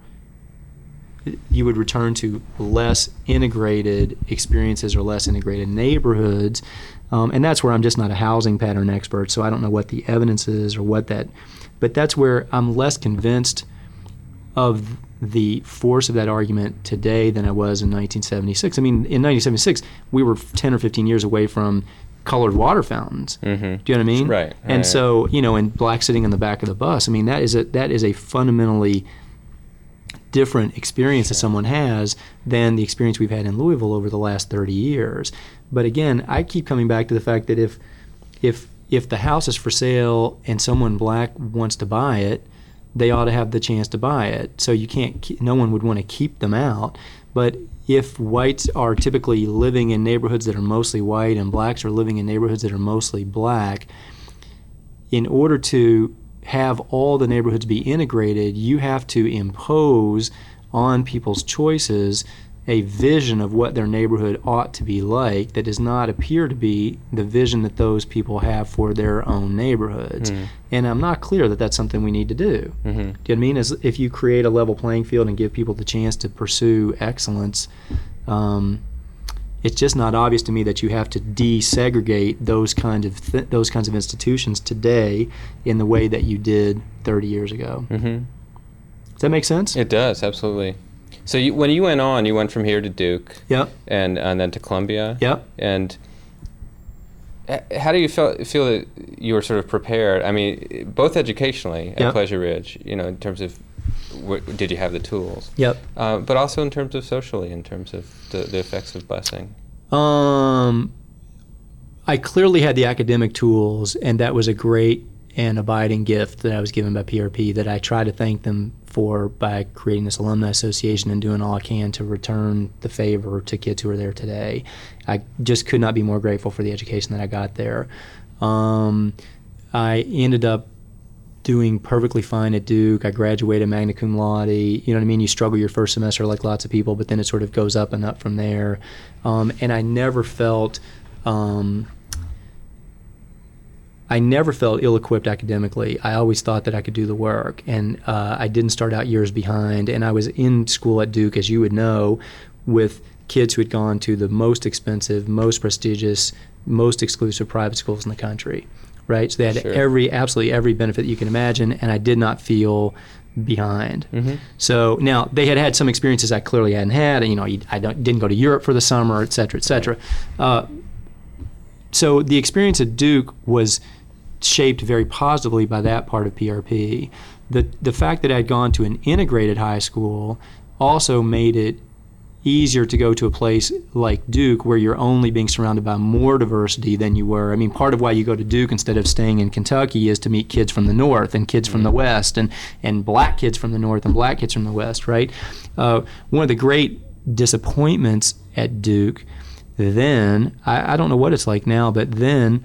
you would return to less integrated experiences or less integrated neighborhoods. Um, and that's where I'm just not a housing pattern expert, so I don't know what the evidence is or what that, but that's where I'm less convinced of the force of that argument today than I was in nineteen seventy-six. I mean, in nineteen seventy-six, we were ten or fifteen years away from colored water fountains. Mm-hmm. Do you know what I mean? Right. And right. so, you know, and black sitting in the back of the bus, I mean, that is a, that is a fundamentally different experience that someone has than the experience we've had in Louisville over the last thirty years. But again, I keep coming back to the fact that if if if the house is for sale and someone black wants to buy it, they ought to have the chance to buy it. So you can't, no one would want to keep them out. But if whites are typically living in neighborhoods that are mostly white and blacks are living in neighborhoods that are mostly black, in order to have all the neighborhoods be integrated, you have to impose on people's choices a vision of what their neighborhood ought to be like that does not appear to be the vision that those people have for their own neighborhoods. Mm. And I'm not clear that that's something we need to do. Mm-hmm. Do you know what I mean? As if you create a level playing field and give people the chance to pursue excellence, um, it's just not obvious to me that you have to desegregate those kind of th- those kinds of institutions today in the way that you did thirty years ago. Mm-hmm. Does that make sense? It does, absolutely. So you, when you went on, you went from here to Duke. Yep. And and then to Columbia. Yep. And H- How do you feel feel that you were sort of prepared? I mean, both educationally at Yep. Pleasure Ridge, you know, in terms of w- did you have the tools? Yep. Uh, but also in terms of socially, in terms of the, the effects of busing. Um, I clearly had the academic tools, and that was a great and abiding gift that I was given by P R P that I try to thank them for by creating this alumni association and doing all I can to return the favor to kids who are there today. I just could not be more grateful for the education that I got there. Um, I ended up doing perfectly fine at Duke. I graduated magna cum laude. You know what I mean? You struggle your first semester like lots of people, but then it sort of goes up and up from there. Um, and I never felt... Um, I never felt ill-equipped academically. I always thought that I could do the work, and uh, I didn't start out years behind. And I was in school at Duke, as you would know, with kids who had gone to the most expensive, most prestigious, most exclusive private schools in the country, right? So they had Sure. every, absolutely every benefit you can imagine, and I did not feel behind. Mm-hmm. So now they had had some experiences I clearly hadn't had. You know, I don't, didn't go to Europe for the summer, et cetera, et cetera. Uh, so the experience at Duke was shaped very positively by that part of P R P. The the fact that I'd gone to an integrated high school also made it easier to go to a place like Duke where you're only being surrounded by more diversity than you were. I mean, part of why you go to Duke instead of staying in Kentucky is to meet kids from the north and kids from the west and, and black kids from the north and black kids from the west, right? Uh, one of the great disappointments at Duke then, I, I don't know what it's like now, but then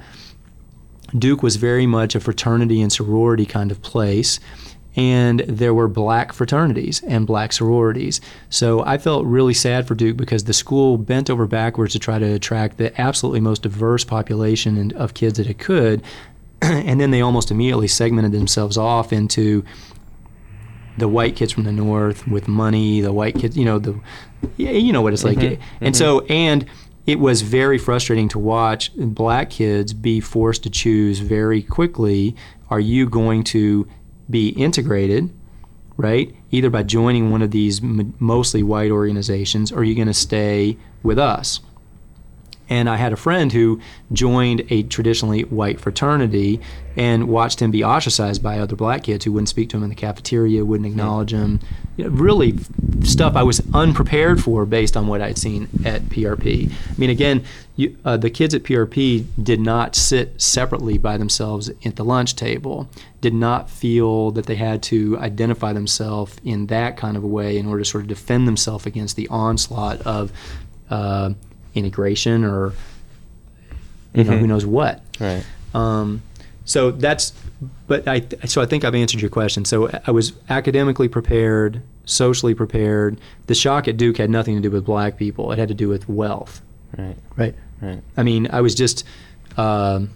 Duke was very much a fraternity and sorority kind of place, and there were black fraternities and black sororities. So I felt really sad for Duke because the school bent over backwards to try to attract the absolutely most diverse population of kids that it could, and then they almost immediately segmented themselves off into the white kids from the north with money, the white kids, you know, the you know what it's like. Mm-hmm. And Mm-hmm. so, and it was very frustrating to watch black kids be forced to choose very quickly, are you going to be integrated, right, either by joining one of these m- mostly white organizations, or are you going to stay with us? And I had a friend who joined a traditionally white fraternity and watched him be ostracized by other black kids who wouldn't speak to him in the cafeteria, wouldn't acknowledge him. You know, really stuff I was unprepared for based on what I'd seen at P R P. I mean, again, you, uh, the kids at P R P did not sit separately by themselves at the lunch table, did not feel that they had to identify themselves in that kind of a way in order to sort of defend themselves against the onslaught of uh, integration or you know Mm-hmm. who knows what. Right. Um, so that's, but I so I think I've answered your question. So I was academically prepared, socially prepared. The shock at Duke had nothing to do with black people. It had to do with wealth. Right. Right. Right. I mean, I was just. Um,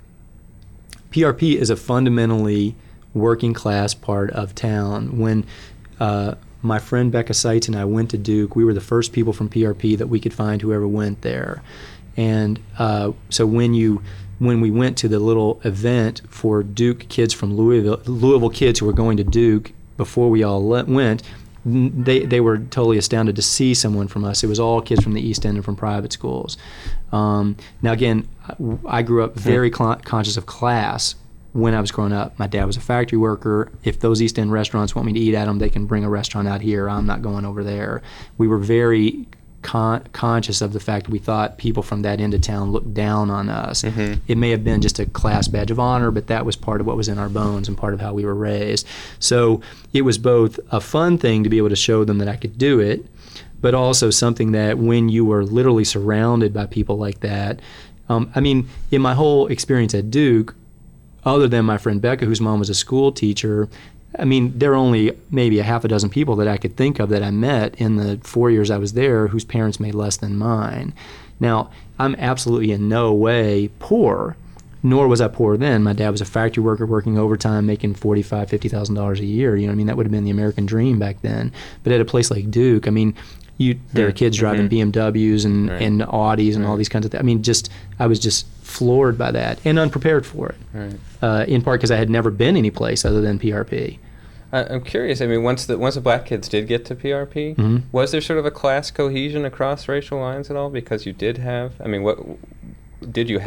P R P is a fundamentally working class part of town. When uh, my friend Becca Seitz and I went to Duke, we were the first people from P R P that we could find who ever went there. And uh, so when you when we went to the little event for Duke kids from Louisville, Louisville kids who were going to Duke before we all le- went, they they were totally astounded to see someone from us. It was all kids from the East End and from private schools. Um, now again, I grew up very cl- conscious of class when I was growing up. My dad was a factory worker. If those East End restaurants want me to eat at them, they can bring a restaurant out here. I'm not going over there. We were very Con- conscious of the fact that we thought people from that end of town looked down on us. Mm-hmm. It may have been just a class badge of honor, but that was part of what was in our bones and part of how we were raised. So it was both a fun thing to be able to show them that I could do it, but also something that when you were literally surrounded by people like that, um, I mean, in my whole experience at Duke, other than my friend Becca, whose mom was a school teacher, I mean, there are only maybe a half a dozen people that I could think of that I met in the four years I was there whose parents made less than mine. Now, I'm absolutely in no way poor, nor was I poor then. My dad was a factory worker working overtime, making forty-five thousand dollars, fifty thousand dollars a year. You know what I mean? That would have been the American dream back then. But at a place like Duke, I mean, you there are kids driving Mm-hmm. B M Ws and, Right. and Audis and all these kinds of things. I mean, just I was just floored by that and unprepared for it. Right. Uh, in part because I had never been any place other than P R P. I- I'm curious. I mean, once the once the black kids did get to P R P, Mhm. was there sort of a class cohesion across racial lines at all? Because you did have. I mean, what did you have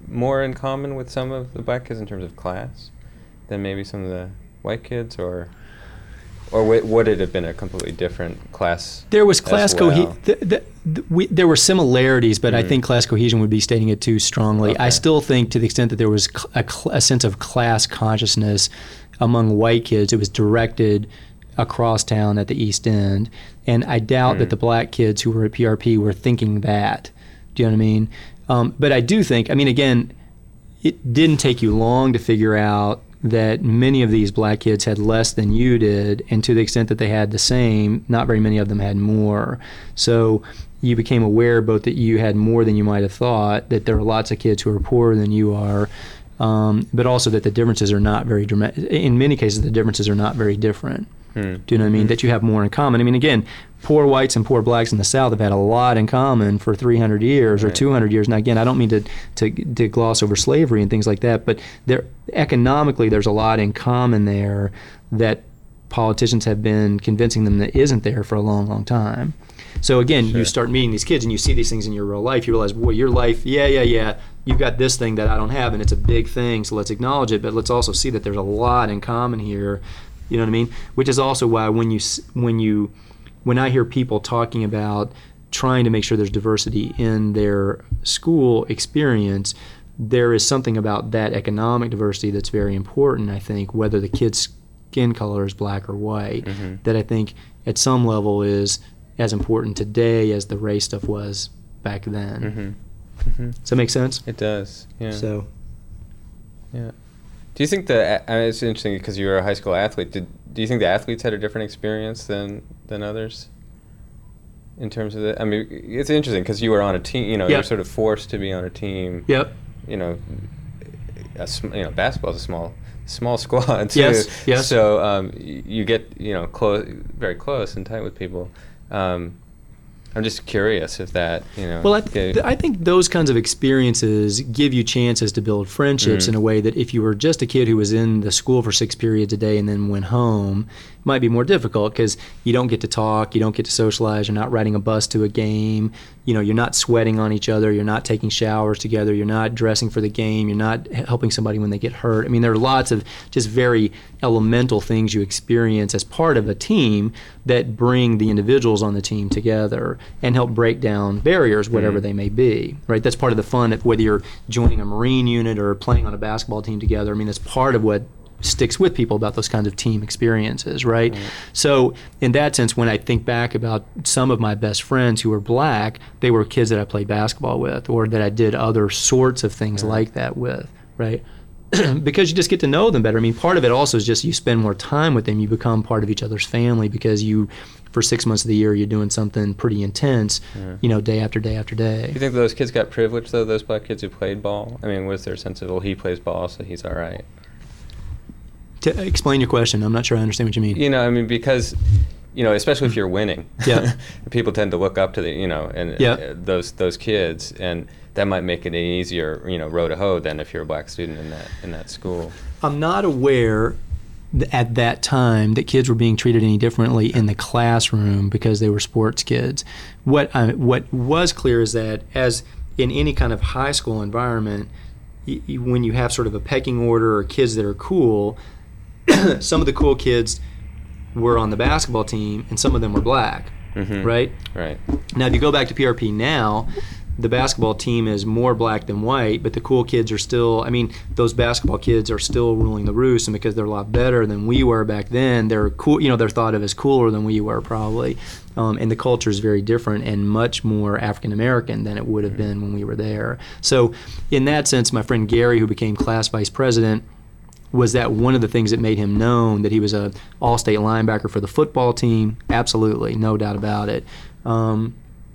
more in common with some of the black kids in terms of class than maybe some of the white kids, or or w- would it have been a completely different class? There was class well? cohesion. The, the, the, we, there were similarities, but mm. I think class cohesion would be stating it too strongly. Okay. I still think, to the extent that there was a, a sense of class consciousness among white kids, it was directed across town at the East End, and I doubt mm. that the black kids who were at P R P were thinking that. Do you know what I mean? Um, but I do think, I mean, again, it didn't take you long to figure out that many of these black kids had less than you did, and to the extent that they had the same, not very many of them had more. So you became aware both that you had more than you might have thought, that there are lots of kids who are poorer than you are, um, but also that the differences are not very dramatic. In many cases, the differences are not very different. Hmm. Do you know what I mean? Hmm. That you have more in common. I mean, again, poor whites and poor blacks in the South have had a lot in common for three hundred years right. or two hundred years. Now, again, I don't mean to, to to gloss over slavery and things like that, but there economically there's a lot in common there that politicians have been convincing them that isn't there for a long, long time. So again, sure. you start meeting these kids and you see these things in your real life. You realize, boy, your life, yeah, yeah, yeah, you've got this thing that I don't have, and it's a big thing, so let's acknowledge it, but let's also see that there's a lot in common here. You know what I mean? Which is also why when you when you when I hear people talking about trying to make sure there's diversity in their school experience, there is something about that economic diversity that's very important, I think, whether the kid's skin color is black or white, mm-hmm. that I think at some level is as important today as the race stuff was back then. Mm-hmm. Mm-hmm. Does that make sense? It does, yeah. So, yeah. Do you think the, I mean, it's interesting because you were a high school athlete, did, do you think the athletes had a different experience than, than others in terms of the, I mean, it's interesting because you were on a team, you know, yep. you were sort of forced to be on a team. Yep. You know, a, you know, basketball's a small, small squad too. Yes, yes. So um, you get, you know, close, very close and tight with people. Um, I'm just curious if that, you know. Well, I, th- I think those kinds of experiences give you chances to build friendships mm. in a way that if you were just a kid who was in the school for six periods a day and then went home, it might be more difficult because you don't get to talk, you don't get to socialize, you're not riding a bus to a game, you know, you're not sweating on each other, you're not taking showers together, you're not dressing for the game, you're not helping somebody when they get hurt. I mean, there are lots of just very elemental things you experience as part of a team that bring the individuals on the team together and help break down barriers, whatever mm. they may be, right? That's part of the fun of whether you're joining a Marine unit or playing on a basketball team together. I mean, that's part of what sticks with people about those kinds of team experiences, right? Mm. So in that sense, when I think back about some of my best friends who were black, they were kids that I played basketball with or that I did other sorts of things mm. like that with, right? Because you just get to know them better. I mean, part of it also is just you spend more time with them. You become part of each other's family because you, for six months of the year, you're doing something pretty intense, yeah. you know, day after day after day. Do you think those kids got privileged, though, those black kids who played ball? I mean, was there a sense of, well, he plays ball, so he's all right? To explain your question, I'm not sure I understand what you mean. You know, I mean, because, you know, especially if you're winning, yeah. people tend to look up to the, you know, and yeah. uh, those those kids, and that might make it an easier, you know, row to hoe than if you're a black student in that in that school. I'm not aware th- at that time that kids were being treated any differently in the classroom because they were sports kids. What I, what was clear is that as in any kind of high school environment, y- y- when you have sort of a pecking order or kids that are cool, some of the cool kids were on the basketball team and some of them were black, mm-hmm. right? Right. Now, if you go back to P R P now, the basketball team is more black than white, but the cool kids are still, I mean, those basketball kids are still ruling the roost, and because they're a lot better than we were back then, they're cool, you know, they're thought of as cooler than we were probably. Um, and the culture is very different and much more African American than it would have been when we were there. So in that sense, my friend Gary, who became class vice president, was that one of the things that made him known that he was a all-state linebacker for the football team? Absolutely, no doubt about it. Um,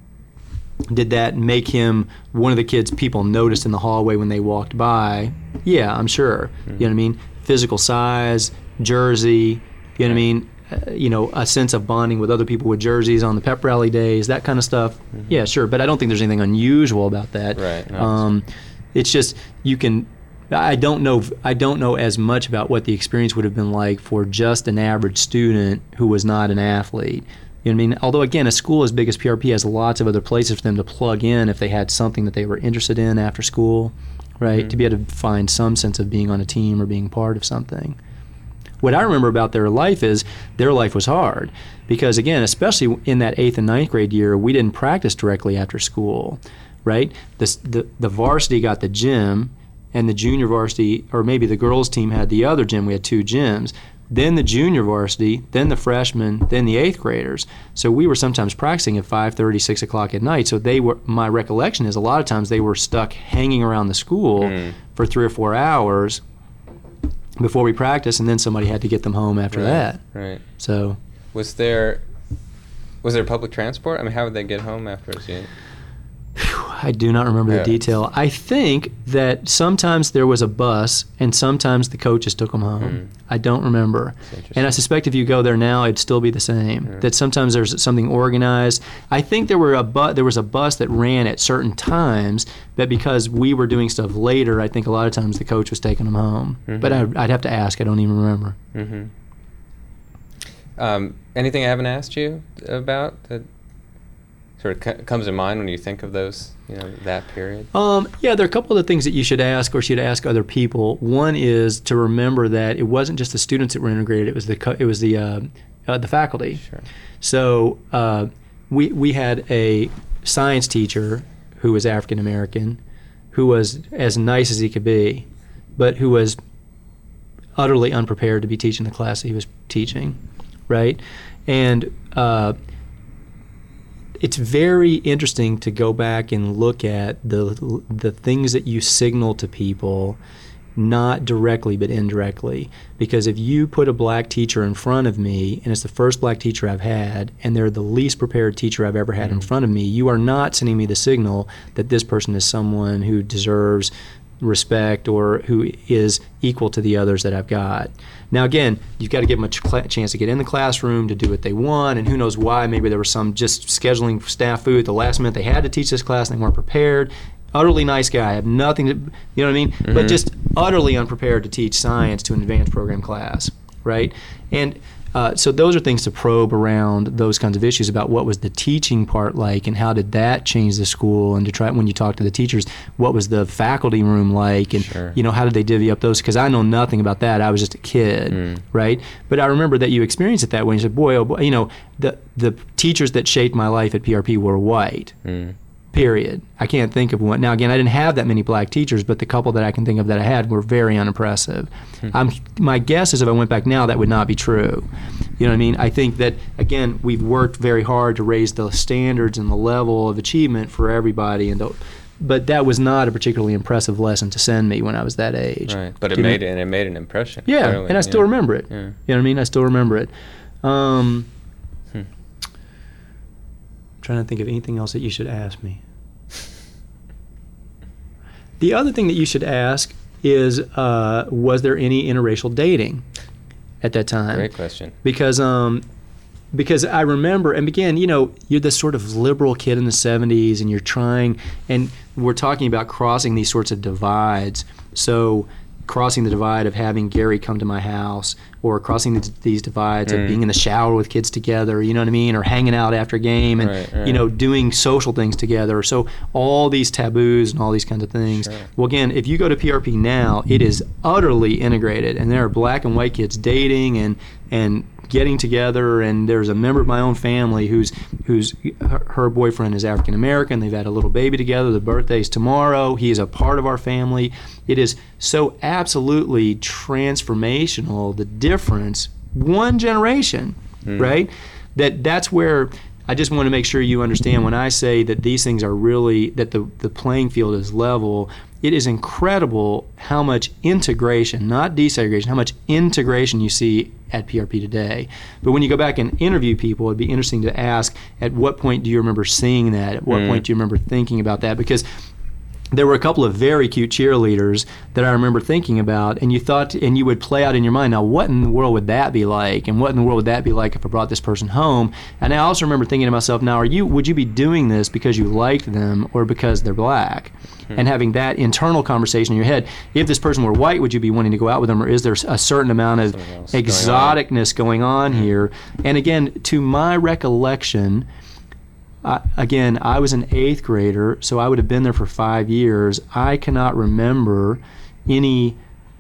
did that make him one of the kids people noticed in the hallway when they walked by? Yeah, I'm sure. Mm-hmm. You know what I mean? Physical size, jersey, you know what I mean? Uh, you know, a sense of bonding with other people with jerseys on the pep rally days, that kind of stuff. Mm-hmm. Yeah, sure. But I don't think there's anything unusual about that. Right. No, um, it's just you can. I don't know. I don't know as much about what the experience would have been like for just an average student who was not an athlete. You know what I mean? Although, again, a school as big as P R P has lots of other places for them to plug in if they had something that they were interested in after school, right? Mm-hmm. To be able to find some sense of being on a team or being part of something. What I remember about their life is their life was hard because, again, especially in that eighth and ninth grade year, we didn't practice directly after school, right? The, the, the varsity got the gym, and the junior varsity, or maybe the girls' team had the other gym. We had two gyms. Then the junior varsity, then the freshmen, then the eighth graders. So we were sometimes practicing at five thirty, six o'clock at night. So they were. My recollection is a lot of times they were stuck hanging around the school mm. for three or four hours before we practiced, and then somebody had to get them home after right, that. Right. So, was there was there public transport? I mean, how would they get home afterwards? You know? I do not remember yeah. the detail. I think that sometimes there was a bus, and sometimes the coaches took them home. Mm. I don't remember. And I suspect if you go there now, it'd still be the same. Mm. That sometimes there's something organized. I think there were a bu- there was a bus that ran at certain times, but because we were doing stuff later, I think a lot of times the coach was taking them home. Mm-hmm. But I'd, I'd have to ask. I don't even remember. Mm-hmm. Um, anything I haven't asked you about that sort of c- comes to mind when you think of those, you know, that period? Um, yeah, there are a couple of things that you should ask or should ask other people. One is to remember that it wasn't just the students that were integrated; it was the co- it was the uh, uh, the faculty. Sure. So uh, we we had a science teacher who was African American, who was as nice as he could be, but who was utterly unprepared to be teaching the class that he was teaching, right? And uh, it's very interesting to go back and look at the the things that you signal to people, not directly but indirectly. Because if you put a black teacher in front of me, and it's the first black teacher I've had, and they're the least prepared teacher I've ever had mm-hmm. in front of me, you are not sending me the signal that this person is someone who deserves respect or who is equal to the others that I've got. Now again, you've got to give them a ch- chance to get in the classroom, to do what they want, and who knows why. Maybe there was some just scheduling snafu at the last minute. They had to teach this class and they weren't prepared. Utterly nice guy. I have nothing to, you know what I mean? Mm-hmm. But just utterly unprepared to teach science to an advanced program class, right? And Uh, so those are things to probe around those kinds of issues about what was the teaching part like and how did that change the school, and to try when you talk to the teachers, what was the faculty room like, and sure. you know, how did they divvy up those? Because I know nothing about that. I was just a kid, mm. right? But I remember that you experienced it that way. And you said, boy, oh boy, you know, the the teachers that shaped my life at P R P were white. Mm. Period. I can't think of one. Now, again, I didn't have that many black teachers, but the couple that I can think of that I had were very unimpressive. Hmm. I'm, my guess is if I went back now, that would not be true. You know what I mean? I think that, again, we've worked very hard to raise the standards and the level of achievement for everybody, and the, but that was not a particularly impressive lesson to send me when I was that age. Right. But it you made know? it, and it made an impression. Yeah, clearly. and I still yeah. remember it. Yeah. You know what I mean? I still remember it. Um, hmm. Trying to think of anything else that you should ask me. The other thing that you should ask is, uh, was there any interracial dating at that time? Great question. Because um, because I remember, and again, you know, you're this sort of liberal kid in the seventies, and you're trying, and we're talking about crossing these sorts of divides. So crossing the divide of having Gary come to my house, or crossing the, these divides mm. of being in the shower with kids together, you know what I mean, or hanging out after a game, and right, right. you know, doing social things together. So all these taboos and all these kinds of things. Sure. Well, again, if you go to P R P now, it is utterly integrated, and there are black and white kids dating and and getting together, and there's a member of my own family who's who's her, her boyfriend is African American. They've had a little baby together. The birthday's tomorrow. He is a part of our family. It is so absolutely transformational, the difference, one generation, mm. right? That that's where I just want to make sure you understand when I say that these things are really, that the, the playing field is level. It is incredible how much integration, not desegregation, how much integration you see at P R P today. But when you go back and interview people, it'd be interesting to ask, at what point do you remember seeing that? At what mm. point do you remember thinking about that? Because there were a couple of very cute cheerleaders that I remember thinking about, and you thought, and you would play out in your mind, now what in the world would that be like, and what in the world would that be like if I brought this person home? And I also remember thinking to myself, now are you, would you be doing this because you liked them or because they're black? Hmm. And having that internal conversation in your head, if this person were white, would you be wanting to go out with them, or is there a certain amount of exoticness going on, going on here? And again, to my recollection, I, again, I was an eighth grader, so I would have been there for five years. I cannot remember any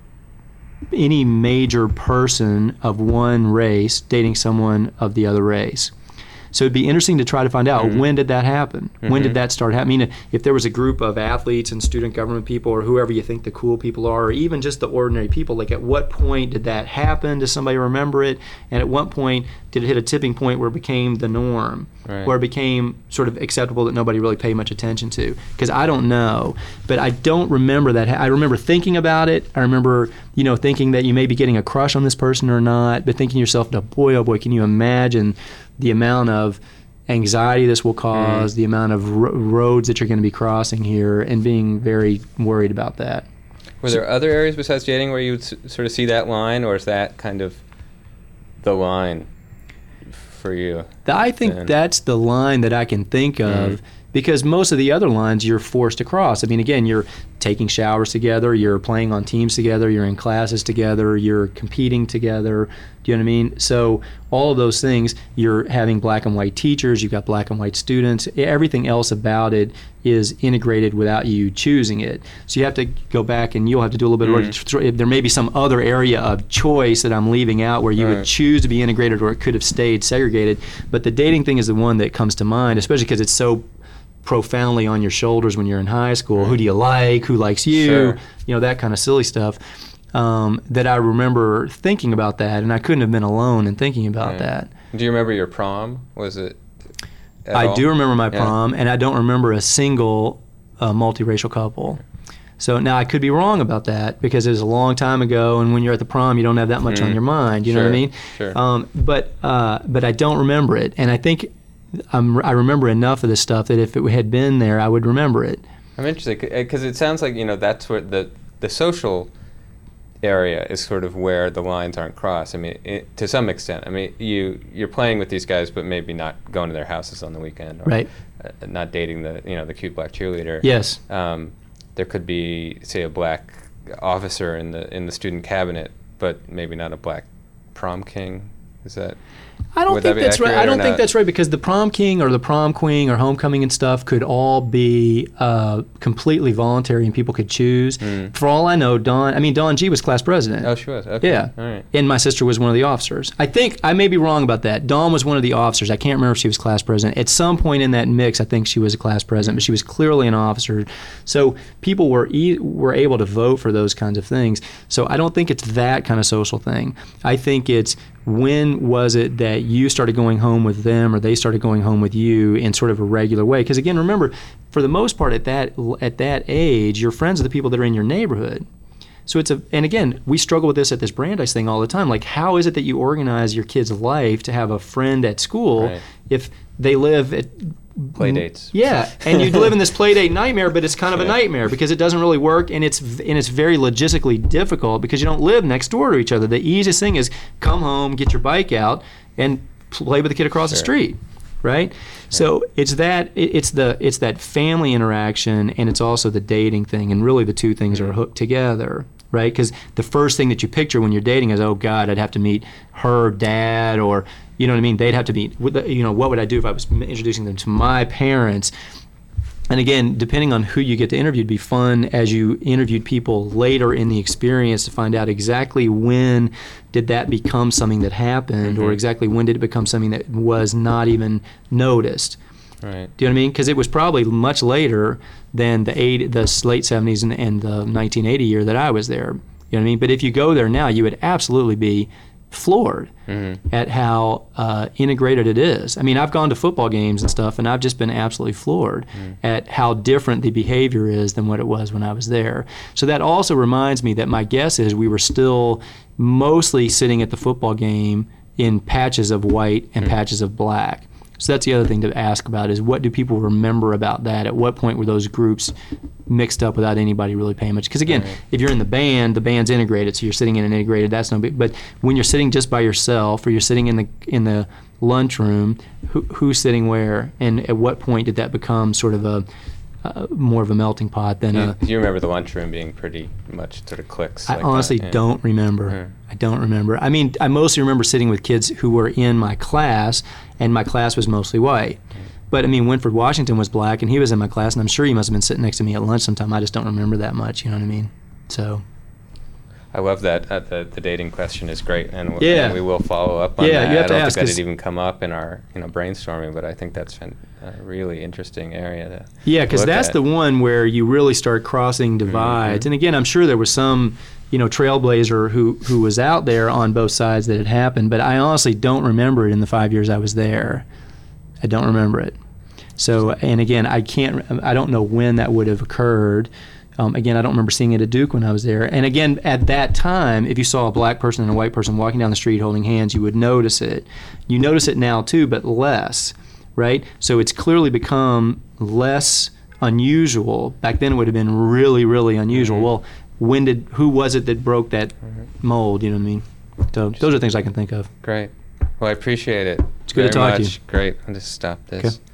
any major person of one race dating someone of the other race. So it'd be interesting to try to find out, mm-hmm. when did that happen? Mm-hmm. When did that start happening? I mean, if there was a group of athletes and student government people or whoever you think the cool people are, or even just the ordinary people, like at what point did that happen? Does somebody remember it? And at what point did it hit a tipping point where it became the norm, right. where it became sort of acceptable that nobody really paid much attention to? Because I don't know, but I don't remember that. I remember thinking about it. I remember, you know, thinking that you may be getting a crush on this person or not, but thinking to yourself, no, boy, oh boy, can you imagine the amount of anxiety this will cause, mm. the amount of ro- roads that you're going to be crossing here, and being very worried about that. Were there other areas besides dating where you would s- sort of see that line, or is that kind of the line for you? I think then? That's the line that I can think of, mm. because most of the other lines you're forced to cross. I mean, again, you're taking showers together, you're playing on teams together, you're in classes together, you're competing together. Do you know what I mean? So all of those things, you're having black and white teachers, you've got black and white students, everything else about it is integrated without you choosing it. So you have to go back and you'll have to do a little bit mm. of work. There may be some other area of choice that I'm leaving out where you right. would choose to be integrated, or it could have stayed segregated. But the dating thing is the one that comes to mind, especially because it's so profoundly on your shoulders when you're in high school. Right. Who do you like? Who likes you? Sure. You know, that kind of silly stuff. Um, that I remember thinking about that, and I couldn't have been alone in thinking about right. that. Do you remember your prom? Was it at I all? do remember my yeah. prom, and I don't remember a single uh, multiracial couple. So now I could be wrong about that because it was a long time ago, and when you're at the prom, you don't have that much mm. on your mind. You sure. know what I mean? Sure. Um, but uh, but I don't remember it, and I think I'm, I remember enough of this stuff that if it had been there, I would remember it. I'm interested because it sounds like, you know, that's where the the social area is sort of where the lines aren't crossed. I mean, it, to some extent. I mean, you you're playing with these guys, but maybe not going to their houses on the weekend, or right? Uh, not dating the you know the cute black cheerleader. Yes. Um, there could be, say, a black officer in the in the student cabinet, but maybe not a black prom king. Is that? I don't Would think that that's right. I don't think not? that's right because the prom king or the prom queen or homecoming and stuff could all be uh, completely voluntary and people could choose. Mm. For all I know, Dawn, I mean, Dawn G was class president. Oh, she was? Okay. Yeah. All right. And my sister was one of the officers. I think, I may be wrong about that. Dawn was one of the officers. I can't remember if she was class president. At some point in that mix, I think she was a class president, but she was clearly an officer. So people were e- were able to vote for those kinds of things. So I don't think it's that kind of social thing. I think it's when was it that you started going home with them or they started going home with you in sort of a regular way? Because again, remember, for the most part at that at that age, your friends are the people that are in your neighborhood. So it's a, and again, we struggle with this at this Brandeis thing all the time. Like, how is it that you organize your kid's life to have a friend at school right. if they live at play dates? Yeah, and you live in this play date nightmare, but it's kind of yeah. a nightmare because it doesn't really work, and it's and it's very logistically difficult because you don't live next door to each other. The easiest thing is come home, get your bike out, and play with the kid across sure. the street, right? So it's that it, it's the it's that family interaction, and it's also the dating thing, and really the two things mm-hmm. are hooked together. Right, because the first thing that you picture when you're dating is, oh God, I'd have to meet her dad, or you know what I mean. They'd have to meet. You know, what would I do if I was introducing them to my parents? And again, depending on who you get to interview, it'd be fun as you interviewed people later in the experience to find out exactly when did that become something that happened, mm-hmm. or exactly when did it become something that was not even noticed. Right. Do you know what I mean? Because it was probably much later than the eight, the late seventies and, and the nineteen eighty year that I was there. You know what I mean? But if you go there now, you would absolutely be floored mm-hmm. at how uh, integrated it is. I mean, I've gone to football games and stuff, and I've just been absolutely floored mm-hmm. at how different the behavior is than what it was when I was there. So that also reminds me that my guess is we were still mostly sitting at the football game in patches of white and mm-hmm. patches of black. So that's the other thing to ask about is what do people remember about that? At what point were those groups mixed up without anybody really paying much? Because again, right. if you're in the band, the band's integrated, so you're sitting in an integrated, that's no big. But when you're sitting just by yourself or you're sitting in the in the lunchroom, who, who's sitting where? And at what point did that become sort of a Uh, more of a melting pot than you, a... Do you remember the lunchroom being pretty much sort of cliques? I like honestly that? Yeah. don't remember. Yeah. I don't remember. I mean, I mostly remember sitting with kids who were in my class, and my class was mostly white. But I mean, Winford Washington was black, and he was in my class, and I'm sure he must have been sitting next to me at lunch sometime. I just don't remember that much. You know what I mean? So. I love that. Uh, the the dating question is great, and, w- Yeah. and we will follow up on Yeah, that. you have I to don't ask, think that 'cause- had even come up in our you know brainstorming, but I think that's fin- a really interesting area to Yeah, because look that's at. the one where you really start crossing divides. Mhm. And again, I'm sure there was some, you know, trailblazer who who was out there on both sides that had happened, but I honestly don't remember it in the five years I was there. I don't remember it. So, and again, I can't, I don't know when that would have occurred. Um, again, I don't remember seeing it at Duke when I was there. And again, at that time, if you saw a black person and a white person walking down the street holding hands, you would notice it. You notice it now too, but less, right? So it's clearly become less unusual. Back then it would have been really, really unusual. Mhm. Well, when did, who was it that broke that Mhm. mold, you know what I mean? So those are things I can think of. Great. Well, I appreciate it. It's good to very talk to you. much. Great. I'll just stop this. Okay.